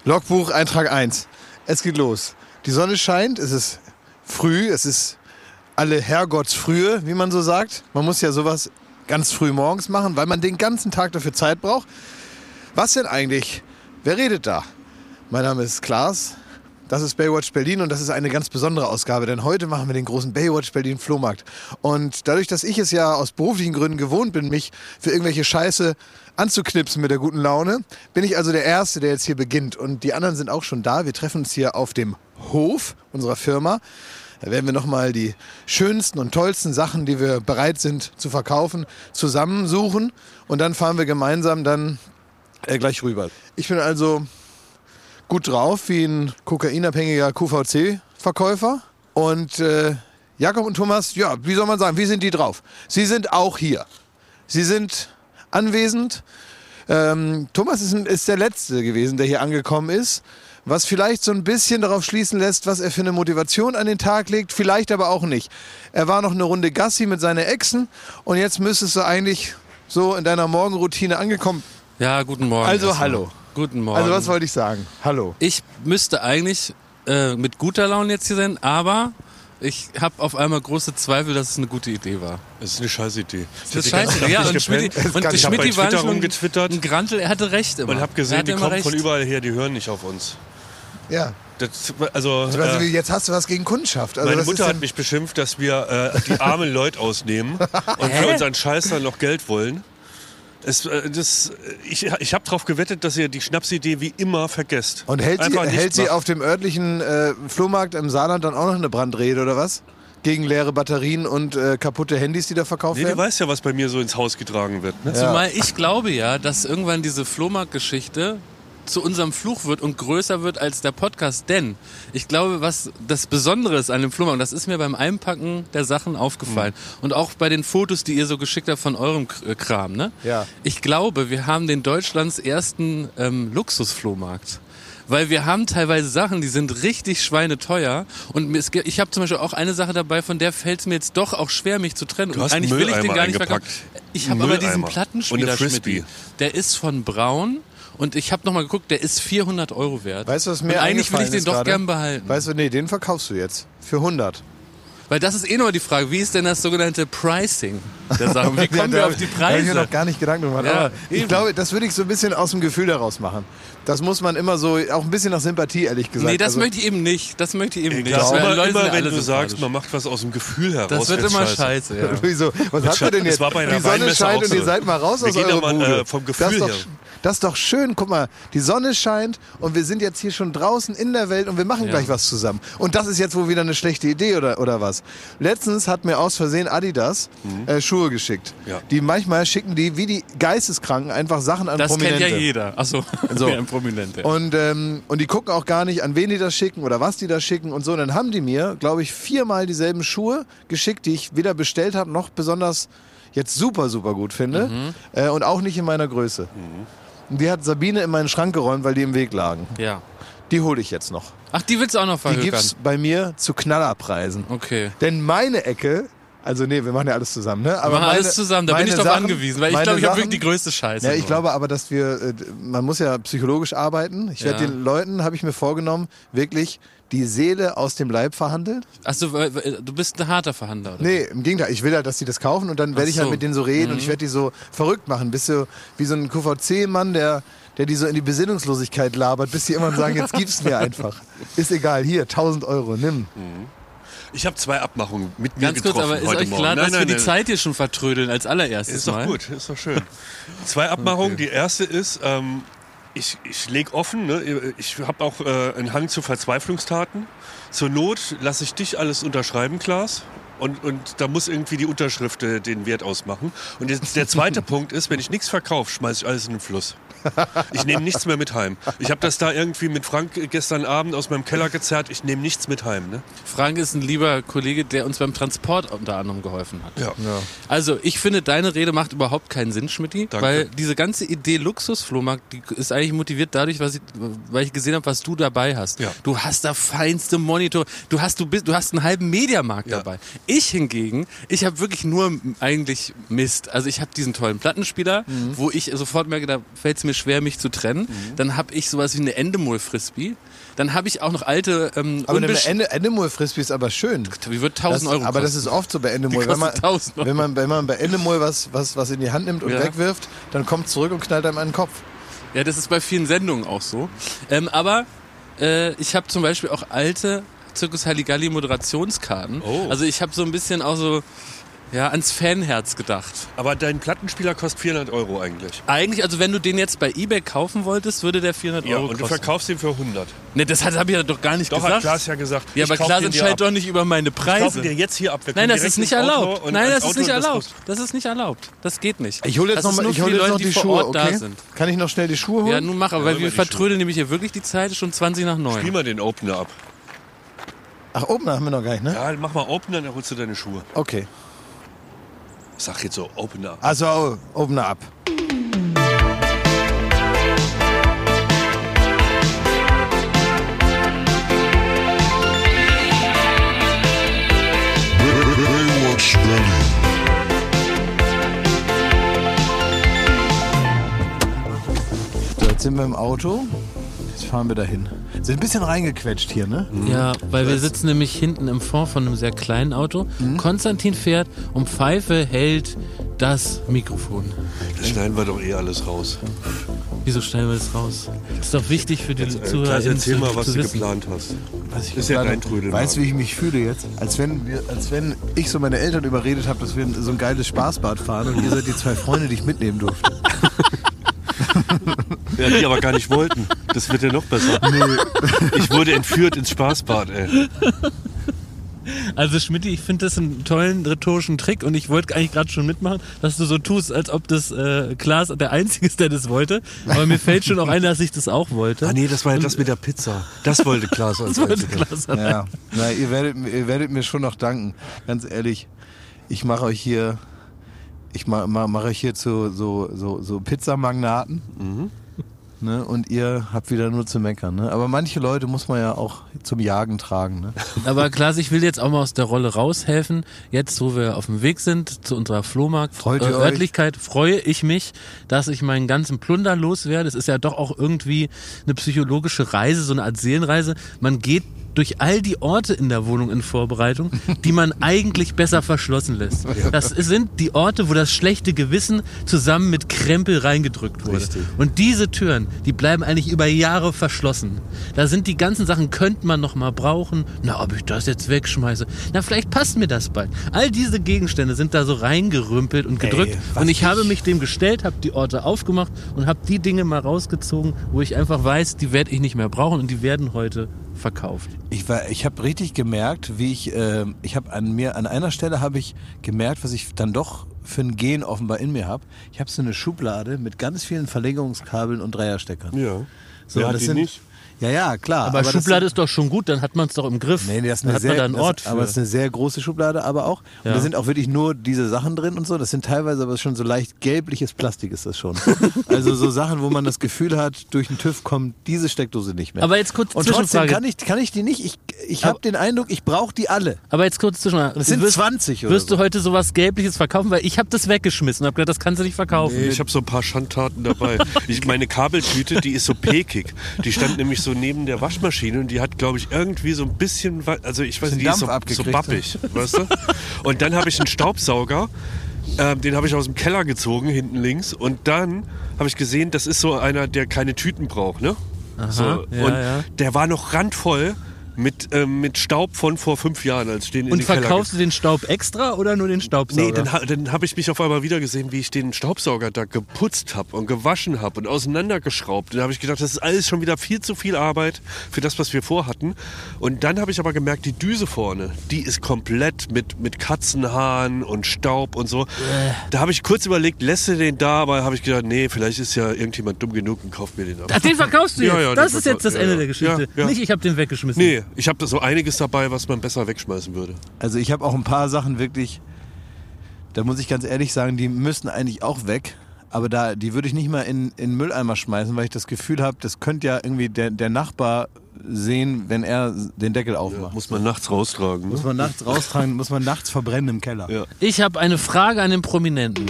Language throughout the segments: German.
Logbuch, Eintrag 1. Es geht los. Die Sonne scheint, es ist früh, es ist alle Herrgottsfrühe, wie man so sagt. Man muss ja sowas ganz früh morgens machen, weil man den ganzen Tag dafür Zeit braucht. Was denn eigentlich? Wer redet da? Mein Name ist Klaas. Das ist Baywatch Berlin und das ist eine ganz besondere Ausgabe, denn heute machen wir den großen Baywatch Berlin Flohmarkt. Und dadurch, dass ich es ja aus beruflichen Gründen gewohnt bin, mich für irgendwelche Scheiße anzuknipsen mit der guten Laune, bin ich also der Erste, der jetzt hier beginnt. Und die anderen sind auch schon da. Wir treffen uns hier auf dem Hof unserer Firma. Da werden wir nochmal die schönsten und tollsten Sachen, die wir bereit sind zu verkaufen, zusammensuchen. Und dann fahren wir gemeinsam dann gleich rüber. Ich bin also gut drauf wie ein kokainabhängiger QVC-Verkäufer. Und Jakob und Thomas, ja, wie soll man sagen, wie sind die drauf? Sie sind auch hier. Sie sind anwesend. Thomas ist der Letzte gewesen, der hier angekommen ist. Was vielleicht so ein bisschen darauf schließen lässt, was er für eine Motivation an den Tag legt. Vielleicht aber auch nicht. Er war noch eine Runde Gassi mit seinen Exen. Und jetzt müsstest du eigentlich so in deiner Morgenroutine angekommen. Ja, guten Morgen. Also erstmal. Hallo. Guten Morgen. Also was wollte ich sagen? Hallo. Ich müsste eigentlich mit guter Laune jetzt hier sein, aber ich habe auf einmal große Zweifel, dass es eine gute Idee war. Es ist eine Scheißidee. Das ist scheiße. Ja, und Schmidti war nicht rumgetwittert ein Grantel, er hatte recht immer. Und habe gesehen, die kommen von überall her, die hören nicht auf uns. Ja. Also, jetzt hast du was gegen Kundschaft. Also meine Mutter hat mich beschimpft, dass wir die armen Leute ausnehmen und für unseren Scheiß dann noch Geld wollen. Ich habe darauf gewettet, dass ihr die Schnapsidee wie immer vergesst. Und hält sie auf dem örtlichen Flohmarkt im Saarland dann auch noch eine Brandrede oder was? Gegen leere Batterien und kaputte Handys, die da verkauft werden? Du weißt ja, was bei mir so ins Haus getragen wird. Ne? Ja. Zumal ich glaube ja, dass irgendwann diese Flohmarktgeschichte zu unserem Fluch wird und größer wird als der Podcast, denn ich glaube, was das Besondere ist an dem Flohmarkt, das ist mir beim Einpacken der Sachen aufgefallen und auch bei den Fotos, die ihr so geschickt habt von eurem Kram, ne? Ja. Ich glaube, wir haben den Deutschlands ersten Luxusflohmarkt. Weil wir haben teilweise Sachen, die sind richtig schweineteuer. Und ich habe zum Beispiel auch eine Sache dabei, von der fällt es mir jetzt doch auch schwer, mich zu trennen. Du hast und eigentlich will ich den gar nicht verkaufen. Ich habe aber diesen Plattenspieler, der ist von Braun. Und ich habe nochmal geguckt, der ist 400 € wert. Weißt du, was mir und eigentlich will ich den doch gerade gern behalten. Weißt du, nee, den verkaufst du jetzt. Für 100. Weil das ist nochmal die Frage, wie ist denn das sogenannte Pricing der Sachen? Wie kommen wir auf die Preise? Da habe ich mir noch gar nicht Gedanken gemacht. Ja, ich glaube, das würde ich so ein bisschen aus dem Gefühl daraus machen. Das muss man immer so, auch ein bisschen nach Sympathie, ehrlich gesagt. Nee, das möchte ich eben nicht. Das möchte ich eben nicht. Immer wenn du sagst, man macht was aus dem Gefühl heraus. Das wird immer scheiße. Ja. Wieso? Was habt ihr denn jetzt? Die Sonne scheint und ihr seid mal raus aus eurer Bude. Vom Gefühl her. Das ist doch schön. Guck mal, die Sonne scheint und wir sind jetzt hier schon draußen in der Welt und wir machen gleich was zusammen. Und das ist jetzt wohl wieder eine schlechte Idee oder was? Letztens hat mir aus Versehen Adidas Schuhe geschickt. Ja. Die manchmal schicken die wie die Geisteskranken einfach Sachen an Prominente. Das kennt ja jeder. Achso, so. An Prominente. Und die gucken auch gar nicht, an wen die das schicken oder was die da schicken und so. Und dann haben die mir, glaube ich, 4-mal dieselben Schuhe geschickt, die ich weder bestellt habe noch besonders jetzt super, super gut finde. Und auch nicht in meiner Größe. Und die hat Sabine in meinen Schrank geräumt, weil die im Weg lagen. Ja. Die hole ich jetzt noch. Ach, die willst du auch noch verhökern? Die gibt's bei mir zu Knallerpreisen. Okay. Denn meine Ecke, also nee, wir machen ja alles zusammen, ne? Aber wir machen alles zusammen, da bin ich drauf angewiesen, weil ich glaube, ich habe wirklich die größte Scheiße. Ja, ich glaube aber, dass man muss ja psychologisch arbeiten. Ich werde den Leuten, habe ich mir vorgenommen, wirklich die Seele aus dem Leib verhandeln. Achso, du bist ein harter Verhandler, oder? Nee, im Gegenteil. Ich will halt, dass die das kaufen und dann werde ich halt mit denen so reden und ich werde die so verrückt machen. Bist du wie so ein QVC-Mann, der die so in die Besinnungslosigkeit labert, bis die immer sagen, jetzt gib's mir einfach. Ist egal, hier, 1.000 €, nimm. Ich habe 2 Abmachungen mit mir getroffen. Ganz kurz, aber ist euch klar, dass wir die Zeit hier schon vertrödeln als allererstes Ist doch Mal? Gut, ist doch schön. 2 Abmachungen. Okay. Die erste ist, ich lege offen, ne? Ich habe auch einen Hang zu Verzweiflungstaten. Zur Not lasse ich dich alles unterschreiben, Klaas. Und da muss irgendwie die Unterschrift den Wert ausmachen. Und jetzt der zweite Punkt ist, wenn ich nichts verkaufe, schmeiße ich alles in den Fluss. Ich nehme nichts mehr mit heim. Ich habe das da irgendwie mit Frank gestern Abend aus meinem Keller gezerrt. Ich nehme nichts mit heim. Ne? Frank ist ein lieber Kollege, der uns beim Transport unter anderem geholfen hat. Ja. Also ich finde, deine Rede macht überhaupt keinen Sinn, Schmidti. Weil diese ganze Idee Luxusflohmarkt, die ist eigentlich motiviert dadurch, weil ich gesehen habe, was du dabei hast. Ja. Du hast da feinste Monitore. Du hast einen halben Mediamarkt dabei. Ich hingegen, ich habe wirklich nur eigentlich Mist. Also ich habe diesen tollen Plattenspieler, wo ich sofort merke, da fällt es mir schwer, mich zu trennen. Dann habe ich sowas wie eine Endemol-Frisbee. Dann habe ich auch noch alte... aber eine Endemol-Frisbee ist aber schön. Wie wird 1000 Euro kosten? Aber das ist oft so bei Endemol. Wenn man bei Endemol was in die Hand nimmt und wegwirft, dann kommt zurück und knallt einem an den Kopf. Ja, das ist bei vielen Sendungen auch so. Aber ich habe zum Beispiel auch alte Circus Halligalli Moderationskarten. Oh. Also ich habe so ein bisschen auch so ans Fanherz gedacht. Aber dein Plattenspieler kostet 400 Euro eigentlich. Eigentlich, also wenn du den jetzt bei eBay kaufen wolltest, würde der 400 Euro kosten. Und du verkaufst den für 100. Ne, das habe ich ja doch gar nicht gesagt. Doch, hat Klaas ja gesagt. Ja, aber Klaas entscheidet doch nicht über meine Preise. Ich kaufe dir jetzt hier ab. Nein, das ist nicht erlaubt. Nein, das ist nicht erlaubt. Das ist nicht erlaubt. Das geht nicht. Ich hole jetzt noch die Schuhe, okay? Da sind. Kann ich noch schnell die Schuhe holen? Ja, nun mach, aber weil wir vertrödeln nämlich hier wirklich die Zeit, ist schon 20 nach 9. Spiel mal den Opener ab. Ach, Opener haben wir noch gar nicht, ne? Ja, mach mal Opener, dann holst du deine Schuhe. Okay. Sag jetzt so, Opener ab. Also, Opener ab. So, jetzt sind wir im Auto. Jetzt fahren wir dahin. Sind ein bisschen reingequetscht hier, ne? Ja, weil wir sitzen nämlich hinten im Fond von einem sehr kleinen Auto. Konstantin fährt und Pfeife hält das Mikrofon. Das schneiden wir doch alles raus. Wieso schneiden wir das raus? Das ist doch wichtig für die Zuhörer. Erzähl mal, was du geplant hast. Was ich ist ja dein Trödel. Weißt du, wie ich mich fühle jetzt? Als wenn ich so meine Eltern überredet habe, dass wir so ein geiles Spaßbad fahren und ihr seid die 2 Freunde, die ich mitnehmen durfte. Ja, die aber gar nicht wollten. Das wird ja noch besser. Nee. Ich wurde entführt ins Spaßbad, ey. Also Schmidti, ich finde das einen tollen rhetorischen Trick und ich wollte eigentlich gerade schon mitmachen, dass du so tust, als ob das Klaas der Einzige ist, der das wollte. Aber mir fällt schon auch ein, dass ich das auch wollte. Ah nee, das war ja das mit der Pizza. Das wollte Klaas als Einziger. Ja. Na, ihr werdet mir schon noch danken. Ganz ehrlich, ich mache euch hier zu so Pizzamagnaten. Ne? Und ihr habt wieder nur zu meckern. Ne? Aber manche Leute muss man ja auch zum Jagen tragen. Ne? Aber Klaas, ich will jetzt auch mal aus der Rolle raushelfen. Jetzt, wo wir auf dem Weg sind zu unserer Flohmarkt-Örtlichkeit, freue ich mich, dass ich meinen ganzen Plunder loswerde. Es ist ja doch auch irgendwie eine psychologische Reise, so eine Art Seelenreise. Man geht durch all die Orte in der Wohnung in Vorbereitung, die man eigentlich besser verschlossen lässt. Das sind die Orte, wo das schlechte Gewissen zusammen mit Krempel reingedrückt wurde. Richtig. Und diese Türen, die bleiben eigentlich über Jahre verschlossen. Da sind die ganzen Sachen, könnte man noch mal brauchen. Na, ob ich das jetzt wegschmeiße? Na, vielleicht passt mir das bald. All diese Gegenstände sind da so reingerümpelt und gedrückt. Und ich habe mich dem gestellt, habe die Orte aufgemacht und habe die Dinge mal rausgezogen, wo ich einfach weiß, die werde ich nicht mehr brauchen und die werden heute verkauft. Ich habe richtig gemerkt, wie ich habe an einer Stelle habe ich gemerkt, was ich dann doch für ein Gen offenbar in mir habe. Ich habe so eine Schublade mit ganz vielen Verlängerungskabeln und Dreiersteckern. Ja. So, wer hat das die sind nicht? Ja, klar. Aber Schublade ist doch schon gut, dann hat man es doch im Griff. Nee, das ist dann hat man da einen Ort für. Aber es ist eine sehr große Schublade, aber auch. Und da sind auch wirklich nur diese Sachen drin und so. Das sind teilweise aber schon so leicht gelbliches Plastik ist das schon. Also so Sachen, wo man das Gefühl hat, durch den TÜV kommt diese Steckdose nicht mehr. Aber jetzt kurz und trotzdem kann ich die nicht. Ich habe den Eindruck, ich brauche die alle. Aber jetzt kurz Zwischenfrage. Das sind 20 oder Wirst du heute sowas Gelbliches verkaufen? Weil ich habe das weggeschmissen und habe gedacht, das kannst du nicht verkaufen. Nee, ich habe so ein paar Schandtaten dabei. Meine Kabeltüte, die ist so pekig. Die stand nämlich so neben der Waschmaschine und die hat, glaube ich, irgendwie so ein bisschen, also ich weiß nicht, die ist so bappig, weißt du? Und dann habe ich einen Staubsauger, den habe ich aus dem Keller gezogen, hinten links. Und dann habe ich gesehen, das ist so einer, der keine Tüten braucht, ne? Aha, so, der war noch randvoll mit Staub von vor 5 Jahren, als ich den in den Keller. Und verkaufst du den Staub extra oder nur den Staubsauger? Nee, dann habe ich mich auf einmal wieder gesehen, wie ich den Staubsauger da geputzt habe und gewaschen habe und auseinandergeschraubt. Und dann habe ich gedacht, das ist alles schon wieder viel zu viel Arbeit für das, was wir vorhatten. Und dann habe ich aber gemerkt, die Düse vorne, die ist komplett mit Katzenhaaren und Staub und so. Da habe ich kurz überlegt, lässt du den da? Aber habe ich gedacht, nee, vielleicht ist ja irgendjemand dumm genug und kauft mir den ab. Ach, den verkaufst du jetzt? Ja, das ist jetzt das Ende der Geschichte. Ja. Nicht, ich habe den weggeschmissen. Nee, ich habe da so einiges dabei, was man besser wegschmeißen würde. Also ich habe auch ein paar Sachen wirklich, da muss ich ganz ehrlich sagen, die müssen eigentlich auch weg. Aber die würde ich nicht mal in Mülleimer schmeißen, weil ich das Gefühl habe, das könnte ja irgendwie der Nachbar sehen, wenn er den Deckel aufmacht. Muss man nachts raustragen. Muss man nachts raustragen, muss man nachts verbrennen im Keller. Ja. Ich habe eine Frage an den Prominenten.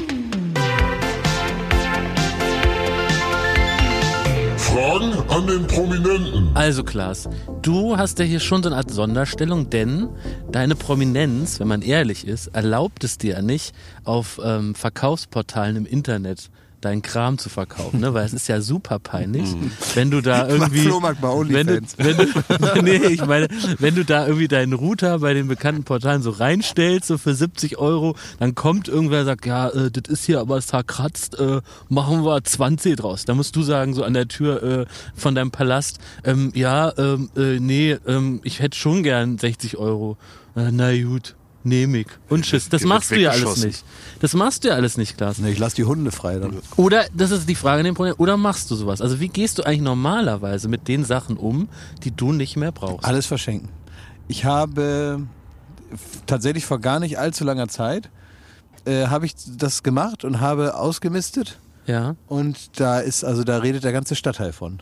Fragen an den Prominenten. Also Klaas, du hast ja hier schon so eine Art Sonderstellung, denn deine Prominenz, wenn man ehrlich ist, erlaubt es dir ja nicht, auf Verkaufsportalen im Internet deinen Kram zu verkaufen, ne? Weil es ist ja super peinlich, wenn du da irgendwie, Flohmarkt bei OnlyFans. wenn du da irgendwie deinen Router bei den bekannten Portalen so reinstellst, so für 70 €, dann kommt irgendwer und sagt, ja, das ist hier aber zerkratzt, machen wir 20 draus. Da musst du sagen, so an der Tür von deinem Palast, ich hätte schon gern 60 €. Na gut. Nehme ich. Und tschüss. Das machst du ja alles nicht. Das machst du ja alles nicht, Klaas. Nee, ich lass die Hunde frei dann. Oder, das ist die Frage an den Prominenten, oder machst du sowas? Also wie gehst du eigentlich normalerweise mit den Sachen um, die du nicht mehr brauchst? Alles verschenken. Ich habe tatsächlich vor gar nicht allzu langer Zeit habe ich das gemacht und habe ausgemistet. Ja. Und da redet der ganze Stadtteil von.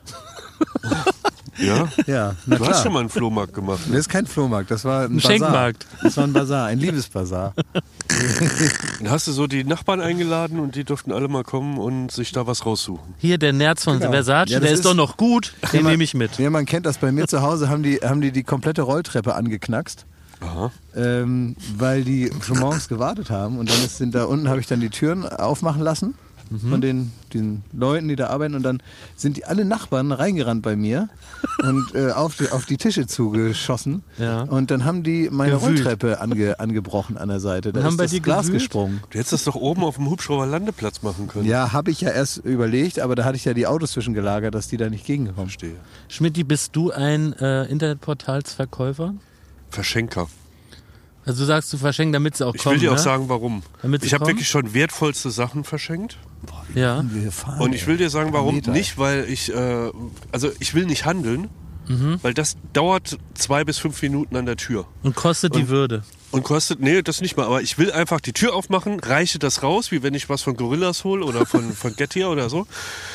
Ja? Ja, na Du klar. hast schon mal einen Flohmarkt gemacht. Das ist kein Flohmarkt, das war ein Basar. Schenkmarkt. Das war ein Basar, ein Liebesbasar. Dann hast du so die Nachbarn eingeladen und die durften alle mal kommen und sich da was raussuchen. Hier der Nerz von Genau. Versace, Ja, das der ist doch noch gut, den nehme ich mit. Ja, man kennt das. Bei mir zu Hause haben die komplette Rolltreppe angeknackst. Aha. Weil die schon morgens gewartet haben und dann sind da unten, habe ich dann die Türen aufmachen lassen von den Leuten, die da arbeiten, und dann sind die alle Nachbarn reingerannt bei mir und auf die Tische zugeschossen, Ja. und dann haben die meine Gewühlt. Rolltreppe angebrochen an der Seite. Da Und haben ist bei das dir Glas gewühlt? gesprungen. Du hättest das doch oben auf dem Hubschrauber-Landeplatz machen können. Ja, habe ich ja erst überlegt, aber da hatte ich ja die Autos zwischengelagert, dass die da nicht gegenkommen. Verstehe. Schmidti, bist du ein Internetportalsverkäufer? Verschenker. Also du sagst, du verschenken, damit sie auch Ich kommen, will dir auch ne? sagen, warum. Damit sie Ich habe kommen? wirklich schon wertvollste Sachen verschenkt. Ja. Wir fahren, Und ich will dir sagen, warum. Meter. Nicht, weil ich will nicht handeln, weil das dauert 2 bis 5 Minuten an der Tür. Und kostet die Würde. Und kostet, nee, das nicht mal, aber ich will einfach die Tür aufmachen, reiche das raus, wie wenn ich was von Gorillas hole oder von Getir oder so.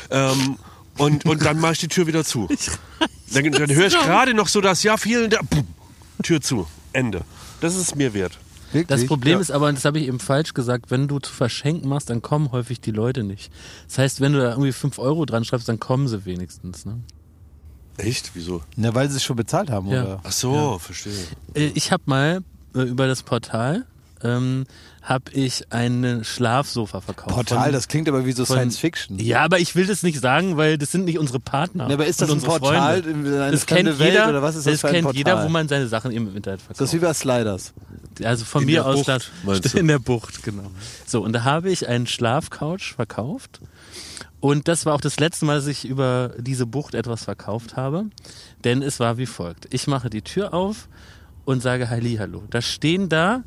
Und dann mache ich die Tür wieder zu. Dann höre ich gerade noch so das, ja, vielen Dank, Tür zu, Ende. Das ist es mir wert. Wirklich? Das Problem Ja. ist aber, und das habe ich eben falsch gesagt, wenn du zu verschenken machst, dann kommen häufig die Leute nicht. Das heißt, wenn du da irgendwie 5 € dran schreibst, dann kommen sie wenigstens. Ne? Echt? Wieso? Na, weil sie es schon bezahlt haben, Ja. oder? Ach so, verstehe. Ich habe mal über das Portal habe ich ein Schlafsofa verkauft. Portal, das klingt aber wie so von- Science Fiction. Ja, aber ich will das nicht sagen, weil das sind nicht unsere Partner. Ja, aber ist das und ein unsere Portal, Freunde. eine Das kennt fremde Welt, jeder, oder was ist das für ein kennt Portal? jeder, wo man seine Sachen im Internet verkauft. Das ist wie bei Sliders. Also von In mir der aus Bucht, meinst du? in der Bucht, genau. So, und da habe ich einen Schlafcouch verkauft. Und das war auch das letzte Mal, dass ich über diese Bucht etwas verkauft habe. Denn es war wie folgt. Ich mache die Tür auf und sage Hallihallo. Da stehen da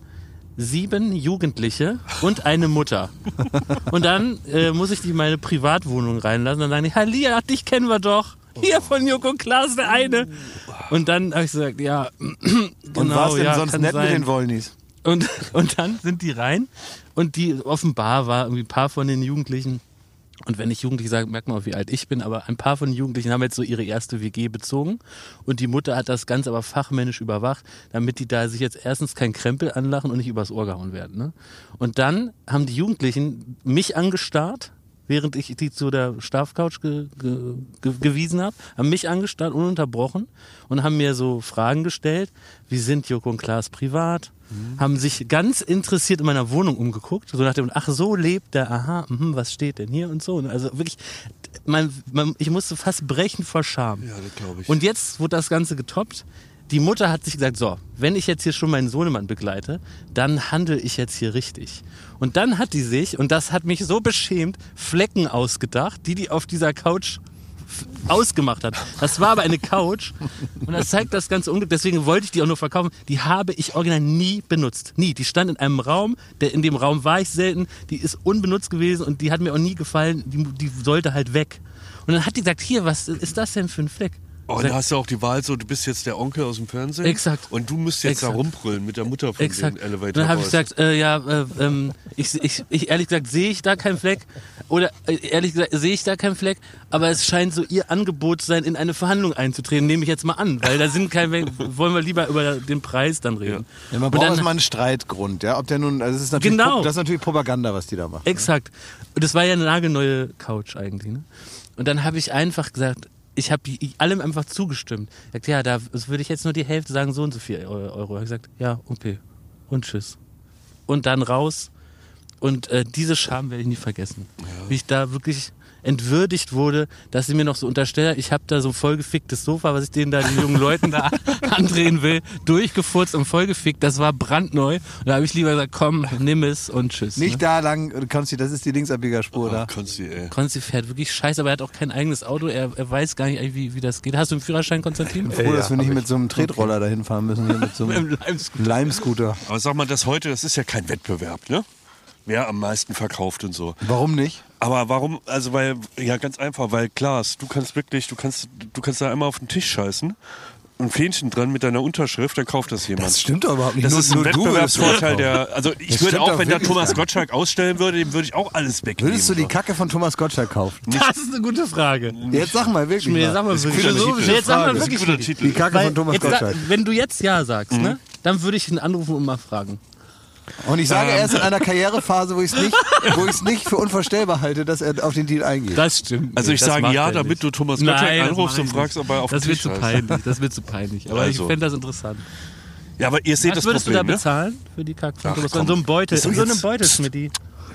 7 Jugendliche und eine Mutter. Und dann muss ich die in meine Privatwohnung reinlassen. Dann sagen die, Halli, dich kennen wir doch. Hier von Joko Klaas, der eine. Und dann habe ich gesagt, ja, genau, Und war es denn ja, sonst kann nett sein. mit den Wollnis? Und dann sind die rein und die offenbar war irgendwie ein paar von den Jugendlichen, und wenn ich Jugendlich sage, merkt man auch, wie alt ich bin, aber ein paar von den Jugendlichen haben jetzt so ihre erste WG bezogen und die Mutter hat das Ganze aber fachmännisch überwacht, damit die da sich jetzt erstens kein Krempel anlachen und nicht übers Ohr gehauen werden. Ne? Und dann haben die Jugendlichen mich angestarrt, während ich die zu der Schlafcouch gewiesen habe, haben mich angestarrt, ununterbrochen, und haben mir so Fragen gestellt, wie sind Joko und Klaas privat? Haben sich ganz interessiert in meiner Wohnung umgeguckt, so nach dem, ach so lebt der, aha, was steht denn hier und so. Also wirklich, ich musste fast brechen vor Scham. Ja, das glaube ich. Und jetzt wurde das Ganze getoppt. Die Mutter hat sich gesagt, so, wenn ich jetzt hier schon meinen Sohnemann begleite, dann handle ich jetzt hier richtig. Und dann hat die sich, und das hat mich so beschämt, Flecken ausgedacht, die auf dieser Couch ausgemacht hat. Das war aber eine Couch und das zeigt das ganze Unglück. Deswegen wollte ich die auch nur verkaufen. Die habe ich original nie benutzt. Nie. Die stand in einem Raum, in dem Raum war ich selten. Die ist unbenutzt gewesen und die hat mir auch nie gefallen. Die sollte halt weg. Und dann hat die gesagt, hier, was ist das denn für ein Fleck? Und da hast du auch die Wahl so, du bist jetzt der Onkel aus dem Fernsehen. Exakt. Und du musst jetzt da rumbrüllen mit der Mutter von dem Elevator. Dann habe ich gesagt, ich ehrlich gesagt sehe ich da keinen Fleck. Oder ehrlich gesagt sehe ich da keinen Fleck. Aber es scheint so ihr Angebot zu sein, in eine Verhandlung einzutreten. Nehme ich jetzt mal an. Weil da sind wollen wir lieber über den Preis dann reden. Ja, man braucht erstmal einen Streitgrund. Ja? Ob der nun, also das ist natürlich das ist natürlich Propaganda, was die da machen. Exakt. Und das war ja eine nagelneue Couch eigentlich. Ne? Und dann habe ich einfach gesagt, ich habe allem einfach zugestimmt. Ich sagte, ja, da würde ich jetzt nur die Hälfte sagen, so und so viel Euro. Ich habe gesagt, ja, okay. Und tschüss. Und dann raus. Und diese Scham werde ich nie vergessen. Ja. Wie ich da wirklich entwürdigt wurde, dass sie mir noch so unterstellt, ich habe da so ein vollgeficktes Sofa, was ich den jungen Leuten da andrehen will, durchgefurzt und vollgefickt. Das war brandneu. Und da habe ich lieber gesagt, komm, nimm es und tschüss. Nicht da lang, Konsti, das ist die Linksabbiegerspur da. Konsti fährt wirklich scheiße, aber er hat auch kein eigenes Auto. Er weiß gar nicht, wie das geht. Hast du einen Führerschein, Konstantin? Ich bin froh, dass wir nicht mit so einem Tretroller dahin fahren müssen, hier mit so einem Leimscooter. Aber sag mal, das ist ja kein Wettbewerb, ne? Wer am meisten verkauft und so. Warum nicht? Aber warum? Also ganz einfach, weil Klaas, du kannst da einmal auf den Tisch scheißen, ein Fähnchen dran mit deiner Unterschrift, dann kauft das jemand. Das stimmt doch überhaupt nicht. Das ist ein Wettbewerbsvorteil, also ich würde auch, wenn da Thomas Gottschalk ausstellen würde, dem würde ich auch alles wegnehmen. Würdest du die Kacke von Thomas Gottschalk kaufen? Das ist eine gute Frage. Jetzt sag mal wirklich. Jetzt sag mal wirklich. Die Kacke von Thomas Gottschalk. Wenn du jetzt ja sagst, ne, dann würde ich ihn anrufen und mal fragen. Und ich sage, er ist in einer Karrierephase, wo ich es nicht für unvorstellbar halte, dass er auf den Deal eingeht. Das stimmt. Also ich sage ja, damit du Thomas Gottschalk anrufst und fragst, ob er auf den Tisch ist. Das wird zu peinlich. Aber ich fände das interessant. Ja, aber ihr seht das Problem, würdest du da bezahlen für die Kacke von Thomas? In so einem Beutel, Schmidti.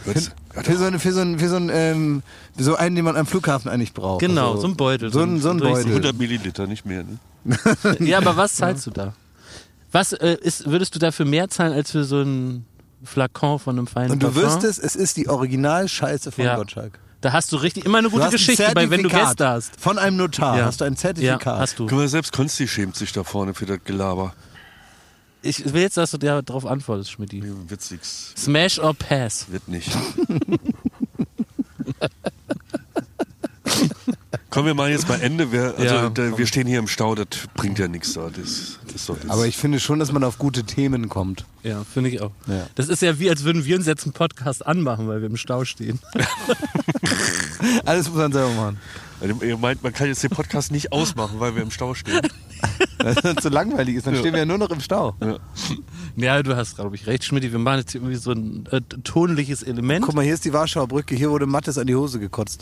Für so einen, den man am Flughafen eigentlich braucht. Genau, also, so ein Beutel. So ein Beutel. 100 Milliliter, nicht mehr. Ne? Ja, aber was zahlst du da? Was würdest du dafür mehr zahlen als für so ein Flakon von einem feinen Parfum? Und du wüsstest, es ist die Originalscheiße von Gottschalk. Da hast du immer eine gute Geschichte bei, wenn du Gäste hast. Von einem Notar hast du ein Zertifikat. Ja, hast du. Guck mal, selbst Konsti schämt sich da vorne für das Gelaber. Ich will jetzt, dass du darauf antwortest, Schmidti. Witzig. Smash or pass? Wird nicht. Kommen wir mal jetzt mal Ende. Wir stehen hier im Stau, das bringt ja nichts da. Aber ich finde schon, dass man auf gute Themen kommt. Ja, finde ich auch. Ja. Das ist ja wie, als würden wir uns jetzt einen Podcast anmachen, weil wir im Stau stehen. Alles muss man selber machen. Ihr meint, man kann jetzt den Podcast nicht ausmachen, weil wir im Stau stehen. Weil es so langweilig ist, dann stehen wir ja nur noch im Stau. Ja, du hast, glaube ich, recht, Schmidti. Wir machen jetzt irgendwie so ein tonliches Element. Guck mal, hier ist die Warschauer Brücke, hier wurde Mattes an die Hose gekotzt.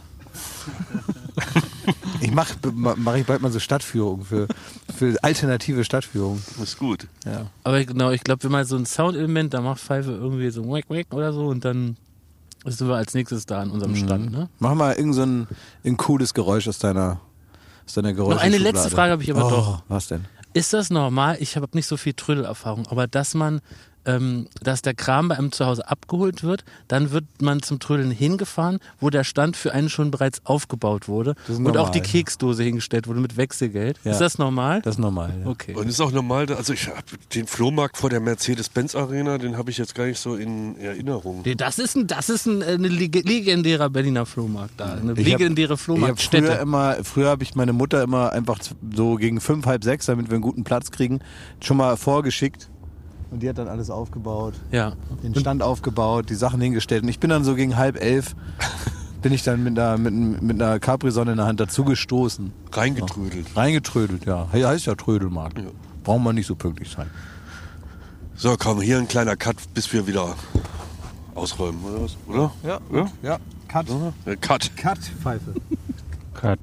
Mach ich bald mal so Stadtführung für alternative Stadtführung. Das ist gut. Ja. Aber genau, ich glaube, wenn mal so ein Soundelement, da macht Pfeife irgendwie so wack wack oder so und dann sind wir als nächstes da an unserem Stand. Ne? Mach mal irgend so ein cooles Geräusch aus deiner Geräusch. Noch eine letzte Frage habe ich aber doch. Was denn? Ist das normal? Ich habe nicht so viel Trödelerfahrung, aber dass der Kram bei einem zu Hause abgeholt wird, dann wird man zum Trödeln hingefahren, wo der Stand für einen schon bereits aufgebaut wurde und auch die Keksdose hingestellt wurde mit Wechselgeld. Ja. Ist das normal? Das ist normal, ja. Okay. Und ist auch normal, also ich habe den Flohmarkt vor der Mercedes-Benz-Arena, den habe ich jetzt gar nicht so in Erinnerung. Das ist ein legendärer Berliner Flohmarkt da, eine legendäre Flohmarktstätte. Früher habe ich meine Mutter immer einfach so gegen 5, halb 6, damit wir einen guten Platz kriegen, schon mal vorgeschickt. Und die hat dann alles aufgebaut, den Stand aufgebaut, die Sachen hingestellt. Und ich bin dann so gegen 10:30, bin ich dann mit einer Capri-Sonne in der Hand dazugestoßen. Reingetrödelt. Reingetrödelt, ja. Heißt ja Trödelmarkt. Ja. Braucht man nicht so pünktlich sein. So, komm, hier ein kleiner Cut, bis wir wieder ausräumen, oder? Ja. Cut. Cut. Cut, Pfeife. Cut.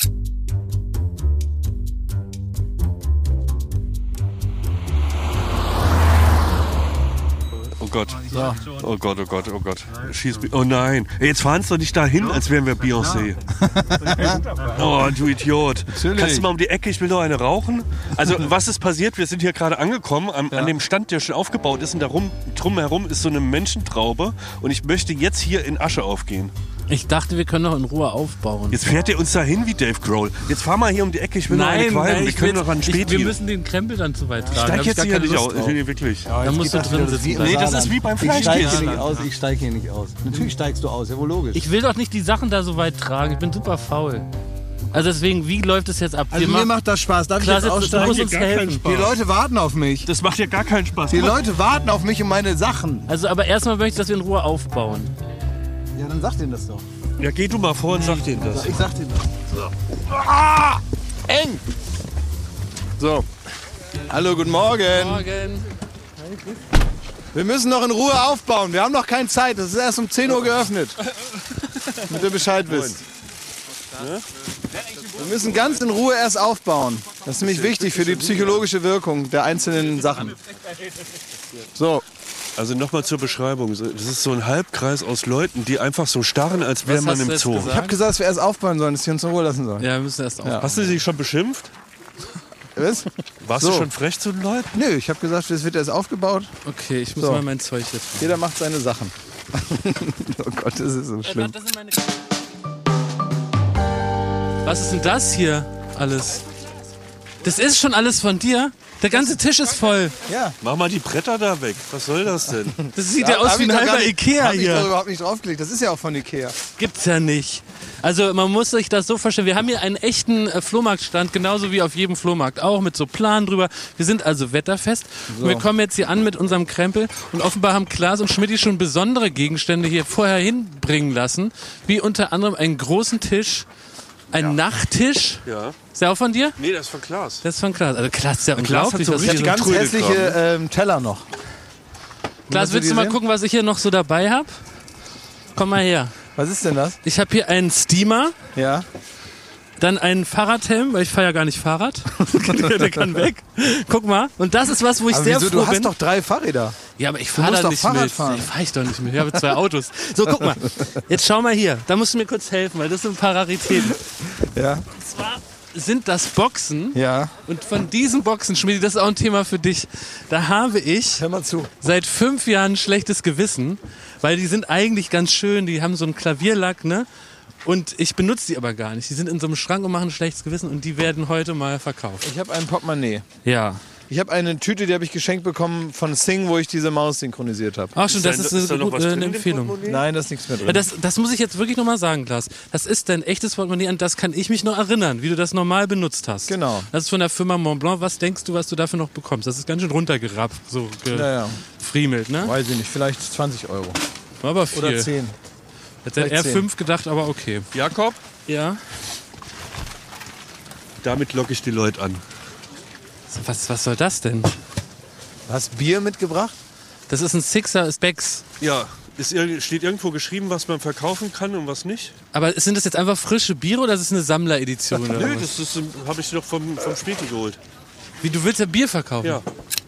Oh Gott. So. Oh Gott. Schieß mich. Oh nein. Jetzt fahren Sie doch nicht dahin, als wären wir Beyoncé. Oh, du Idiot. Natürlich. Kannst du mal um die Ecke, ich will doch eine rauchen? Also, was ist passiert? Wir sind hier gerade angekommen, an dem Stand, der schon aufgebaut ist. Und drumherum ist so eine Menschentraube. Und ich möchte jetzt hier in Asche aufgehen. Ich dachte, wir können noch in Ruhe aufbauen. Jetzt fährt ihr uns dahin wie Dave Grohl. Jetzt fahr mal hier um die Ecke, ich will noch eine Qualm. Wir können noch an Späti. Wir müssen den Krempel dann zu weit tragen. Ich steig jetzt hier nicht aus. Wirklich. Da musst du drin sitzen. Nee, das ist wie beim Fleischkäse. Ich steige hier nicht aus. Natürlich steigst du aus, ja wohl logisch. Ich will doch nicht die Sachen da so weit tragen. Ich bin super faul. Also deswegen, wie läuft es jetzt ab? Also mir macht das Spaß. Darf ich jetzt du aussteigen? musst uns helfen. Die Leute warten auf mich. Das macht ja gar keinen Spaß. Die Leute warten auf mich und meine Sachen. Also aber erstmal möchte ich, dass wir in Ruhe aufbauen. Ja, dann sag denen das doch. Ja, geh du mal vor und sag denen das. Ich sag denen das. So. Ah, eng! So. Hallo, guten Morgen. Morgen. Wir müssen noch in Ruhe aufbauen. Wir haben noch keine Zeit. Das ist erst um 10 Uhr geöffnet. Damit ihr Bescheid wisst. Wir müssen ganz in Ruhe erst aufbauen. Das ist nämlich wichtig für die psychologische Wirkung der einzelnen Sachen. So. Also nochmal zur Beschreibung. Das ist so ein Halbkreis aus Leuten, die einfach so starren, als wäre Was man hast du im jetzt Zoo. gesagt? Ich habe gesagt, dass wir erst aufbauen sollen, dass sie uns in Ruhe lassen sollen. Ja, wir müssen erst aufbauen. Hast du sie schon beschimpft? Was? Warst So. du schon frech zu den Leuten? Nö, ich habe gesagt, es wird erst aufgebaut. Okay, ich muss So. mal mein Zeug jetzt. Jeder macht seine Sachen. Oh Gott, das ist so schlimm. Das sind meine Was ist denn das hier alles? Das ist schon alles von dir? Der ganze Tisch ist voll. Ja. Mach mal die Bretter da weg. Was soll das denn? Das sieht ja aus wie ein halber Ikea hab ich doch hier. überhaupt nicht draufgelegt. Das ist ja auch von Ikea. Gibt's ja nicht. Also man muss sich das so vorstellen. Wir haben hier einen echten Flohmarktstand, genauso wie auf jedem Flohmarkt auch, mit so Plan drüber. Wir sind also wetterfest. Und wir kommen jetzt hier an mit unserem Krempel. Und offenbar haben Klaas und Schmidti schon besondere Gegenstände hier vorher hinbringen lassen. Wie unter anderem einen großen Tisch, einen Nachttisch. Ja. Ist der auch von dir? Nee, das ist von Klaas. Das ist von Klaas. Also Klaas ist ja Klaas hat unglaublich. so was richtig hier Ganz Trödel hässliche Teller noch. Klaas, willst du mal gucken, was ich hier noch so dabei habe? Komm mal her. Was ist denn das? Ich habe hier einen Steamer, Ja. dann einen Fahrradhelm, weil ich fahre ja gar nicht Fahrrad. Der kann weg. Guck mal. Und das ist was, wo ich Aber sehr wieso? froh Du hast bin. doch 3 Fahrräder. Ja, aber ich fahre musst da doch nicht Fahrrad mit. fahren. Nee, fahre ich doch nicht mit. Ich habe 2 Autos. So, guck mal. Jetzt schau mal hier. Da musst du mir kurz helfen, weil das sind ein paar Raritäten. Ja. Und zwar sind das Boxen. Ja. Und von diesen Boxen, Schmidi, das ist auch ein Thema für dich. Da habe ich Hör mal zu. seit 5 Jahren ein schlechtes Gewissen, weil die sind eigentlich ganz schön. Die haben so einen Klavierlack, ne? Und ich benutze die aber gar nicht. Die sind in so einem Schrank und machen ein schlechtes Gewissen und die werden heute mal verkauft. Ich habe ein Portemonnaie. Ja. Ich habe eine Tüte, die habe ich geschenkt bekommen von Sing, wo ich diese Maus synchronisiert habe. Ach schon, das Ist ist da noch was eine drin in dem Empfehlung. Portemonnaie? Nein, da ist nichts mehr drin. Ja, das muss ich jetzt wirklich nochmal sagen, Klaas. Das ist dein echtes Portemonnaie, an das kann ich mich noch erinnern, wie du das normal benutzt hast. Genau. Das ist von der Firma Montblanc. Was denkst du, was du dafür noch bekommst? Das ist ganz schön runtergerappt, so Naja, gefriemelt, ne? weiß ich nicht, vielleicht 20 Euro. Aber viel. Oder 10. Hätte er vielleicht 10. 5 gedacht, aber okay. Jakob, Ja. damit locke ich die Leute an. Was soll das denn? Hast Bier mitgebracht? Das ist ein Sixer Specs. Ja, steht irgendwo geschrieben, was man verkaufen kann und was nicht? Aber sind das jetzt einfach frische Biere oder ist es eine Sammleredition? Oder Nö, was? das habe ich noch vom Späti geholt. Wie, du willst ja Bier verkaufen? Ja.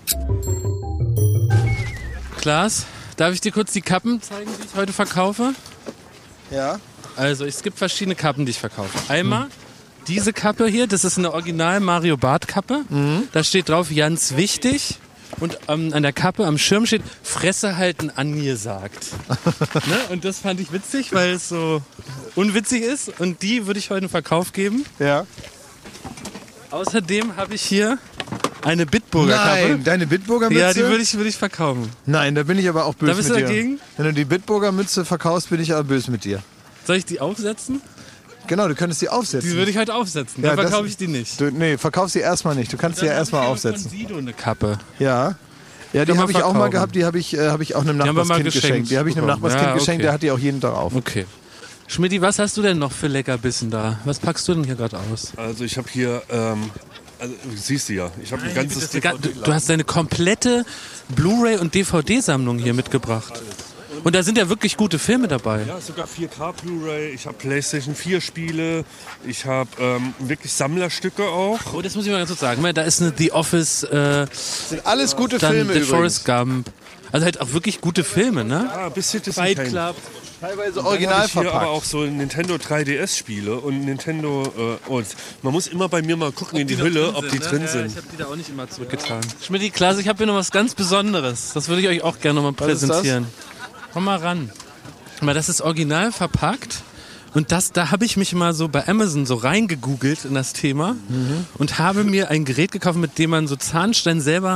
Klaas, darf ich dir kurz die Kappen zeigen, die ich heute verkaufe? Ja. Also, es gibt verschiedene Kappen, die ich verkaufe. Einmal diese Kappe hier, das ist eine Original Mario Barth Kappe. Da steht drauf, ganz wichtig. Und an der Kappe, am Schirm steht, Fresse halten angesagt. Ne? Und das fand ich witzig, weil es so unwitzig ist. Und die würde ich heute in Verkauf geben. Ja. Außerdem habe ich hier eine Bitburger Kappe. Nein, deine Bitburger Mütze? Ja, die würde ich verkaufen. Nein, da bin ich aber auch böse Da bist mit du dir. dagegen? Wenn du die Bitburger Mütze verkaufst, bin ich aber böse mit dir. Soll ich die aufsetzen? Genau, du könntest die aufsetzen. Die würde ich heute aufsetzen. Ja, Dann das- verkaufe ich die nicht. Nee, verkauf sie erstmal nicht. Du kannst sie ja erstmal aufsetzen. Von Sido eine Kappe. Ja. Ja, die Kann man habe ich auch mal verkaufen. gehabt, die habe ich auch einem haben wir mal Nachbarskind geschenkt geschenkt. Die habe ich einem bekommen. Nachbarskind Ja, okay. geschenkt, der hat die auch jeden Tag auf. Okay. Schmidti, was hast du denn noch für Leckerbissen da? Was packst du denn hier gerade aus? Also ich habe hier, also, siehst du ja, ich habe ein ganzes Du hast deine komplette Blu-ray und DVD-Sammlung hier mitgebracht. Und da sind ja wirklich gute Filme dabei. Ja, sogar 4K Blu-ray, ich habe PlayStation 4 Spiele, ich habe wirklich Sammlerstücke auch. Oh, das muss ich mal ganz kurz sagen. Da ist eine The Office, Das sind alles gute dann Filme The übrigens. Forrest Gump. Also halt auch wirklich gute Filme, ne? Ah, bis Citizen Fight Kane. Club. Teilweise Dann original hab ich hier aber verpackt. auch so Nintendo 3DS-Spiele und Nintendo. Und man muss immer bei mir mal gucken in die Hülle, ob die drin Ich sind. habe die da auch nicht immer zurückgetan. Schmidti, Klaas, ich habe hier noch was ganz Besonderes. Das würde ich euch auch gerne noch mal Was ist das? präsentieren. Komm mal ran. Aber das ist original verpackt. Und da habe ich mich mal so bei Amazon so reingegoogelt in das Thema und habe mir ein Gerät gekauft, mit dem man so Zahnstein selber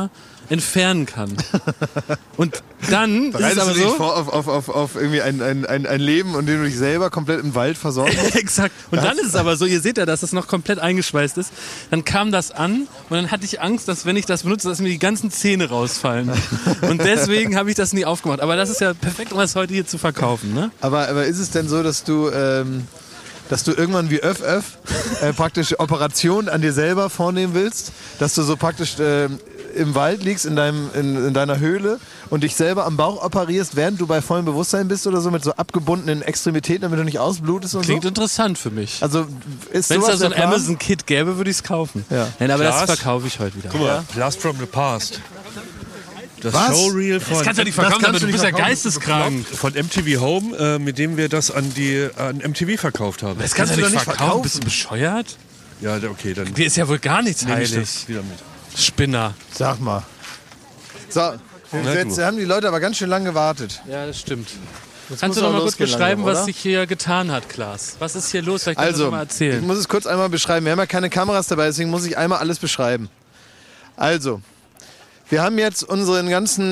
entfernen kann. Und dann ist es Bereitest aber du dich so... vor auf irgendwie ein Leben, in dem du dich selber komplett im Wald versorgen musst? Exakt. Und dann ist es aber so, ihr seht ja, dass das noch komplett eingeschweißt ist. Dann kam das an und dann hatte ich Angst, dass wenn ich das benutze, dass mir die ganzen Zähne rausfallen. Und deswegen habe ich das nie aufgemacht. Aber das ist ja perfekt, um das heute hier zu verkaufen. Ne? Aber ist es denn so, dass du irgendwann wie praktisch Operationen an dir selber vornehmen willst? Dass du so praktisch im Wald liegst, in deiner Höhle und dich selber am Bauch operierst, während du bei vollem Bewusstsein bist oder so, mit so abgebundenen Extremitäten, damit du nicht ausblutest und Klingt so? interessant für mich. Also ist wenn es sowas da so ein der Plan? Amazon-Kit gäbe, würde ich es kaufen. Ja. Nein, aber Klaas? das verkaufe ich heute wieder. Guck mal, Blast from the Past. Das Was? Showreel von, Das kannst du nicht verkaufen, kannst aber du du nicht bist ja verkaufen. geisteskrank. von MTV Home, mit dem wir das an MTV verkauft haben. Das kannst du doch nicht verkaufen. verkaufen. Bist du bescheuert? Ja, okay, dann Dir ist ja wohl gar nichts nehme ich heilig. das wieder mit. Spinner. Sag mal. So, jetzt haben die Leute aber ganz schön lange gewartet. Ja, das stimmt. Jetzt Kannst muss du noch auch mal kurz losgehen beschreiben, langsam, was oder? sich hier getan hat, Klaas? Was ist hier los? Vielleicht kannst du Also, das mal ich erzählen. muss es kurz einmal beschreiben. Wir haben ja keine Kameras dabei, deswegen muss ich einmal alles beschreiben. Also, wir haben jetzt unseren ganzen,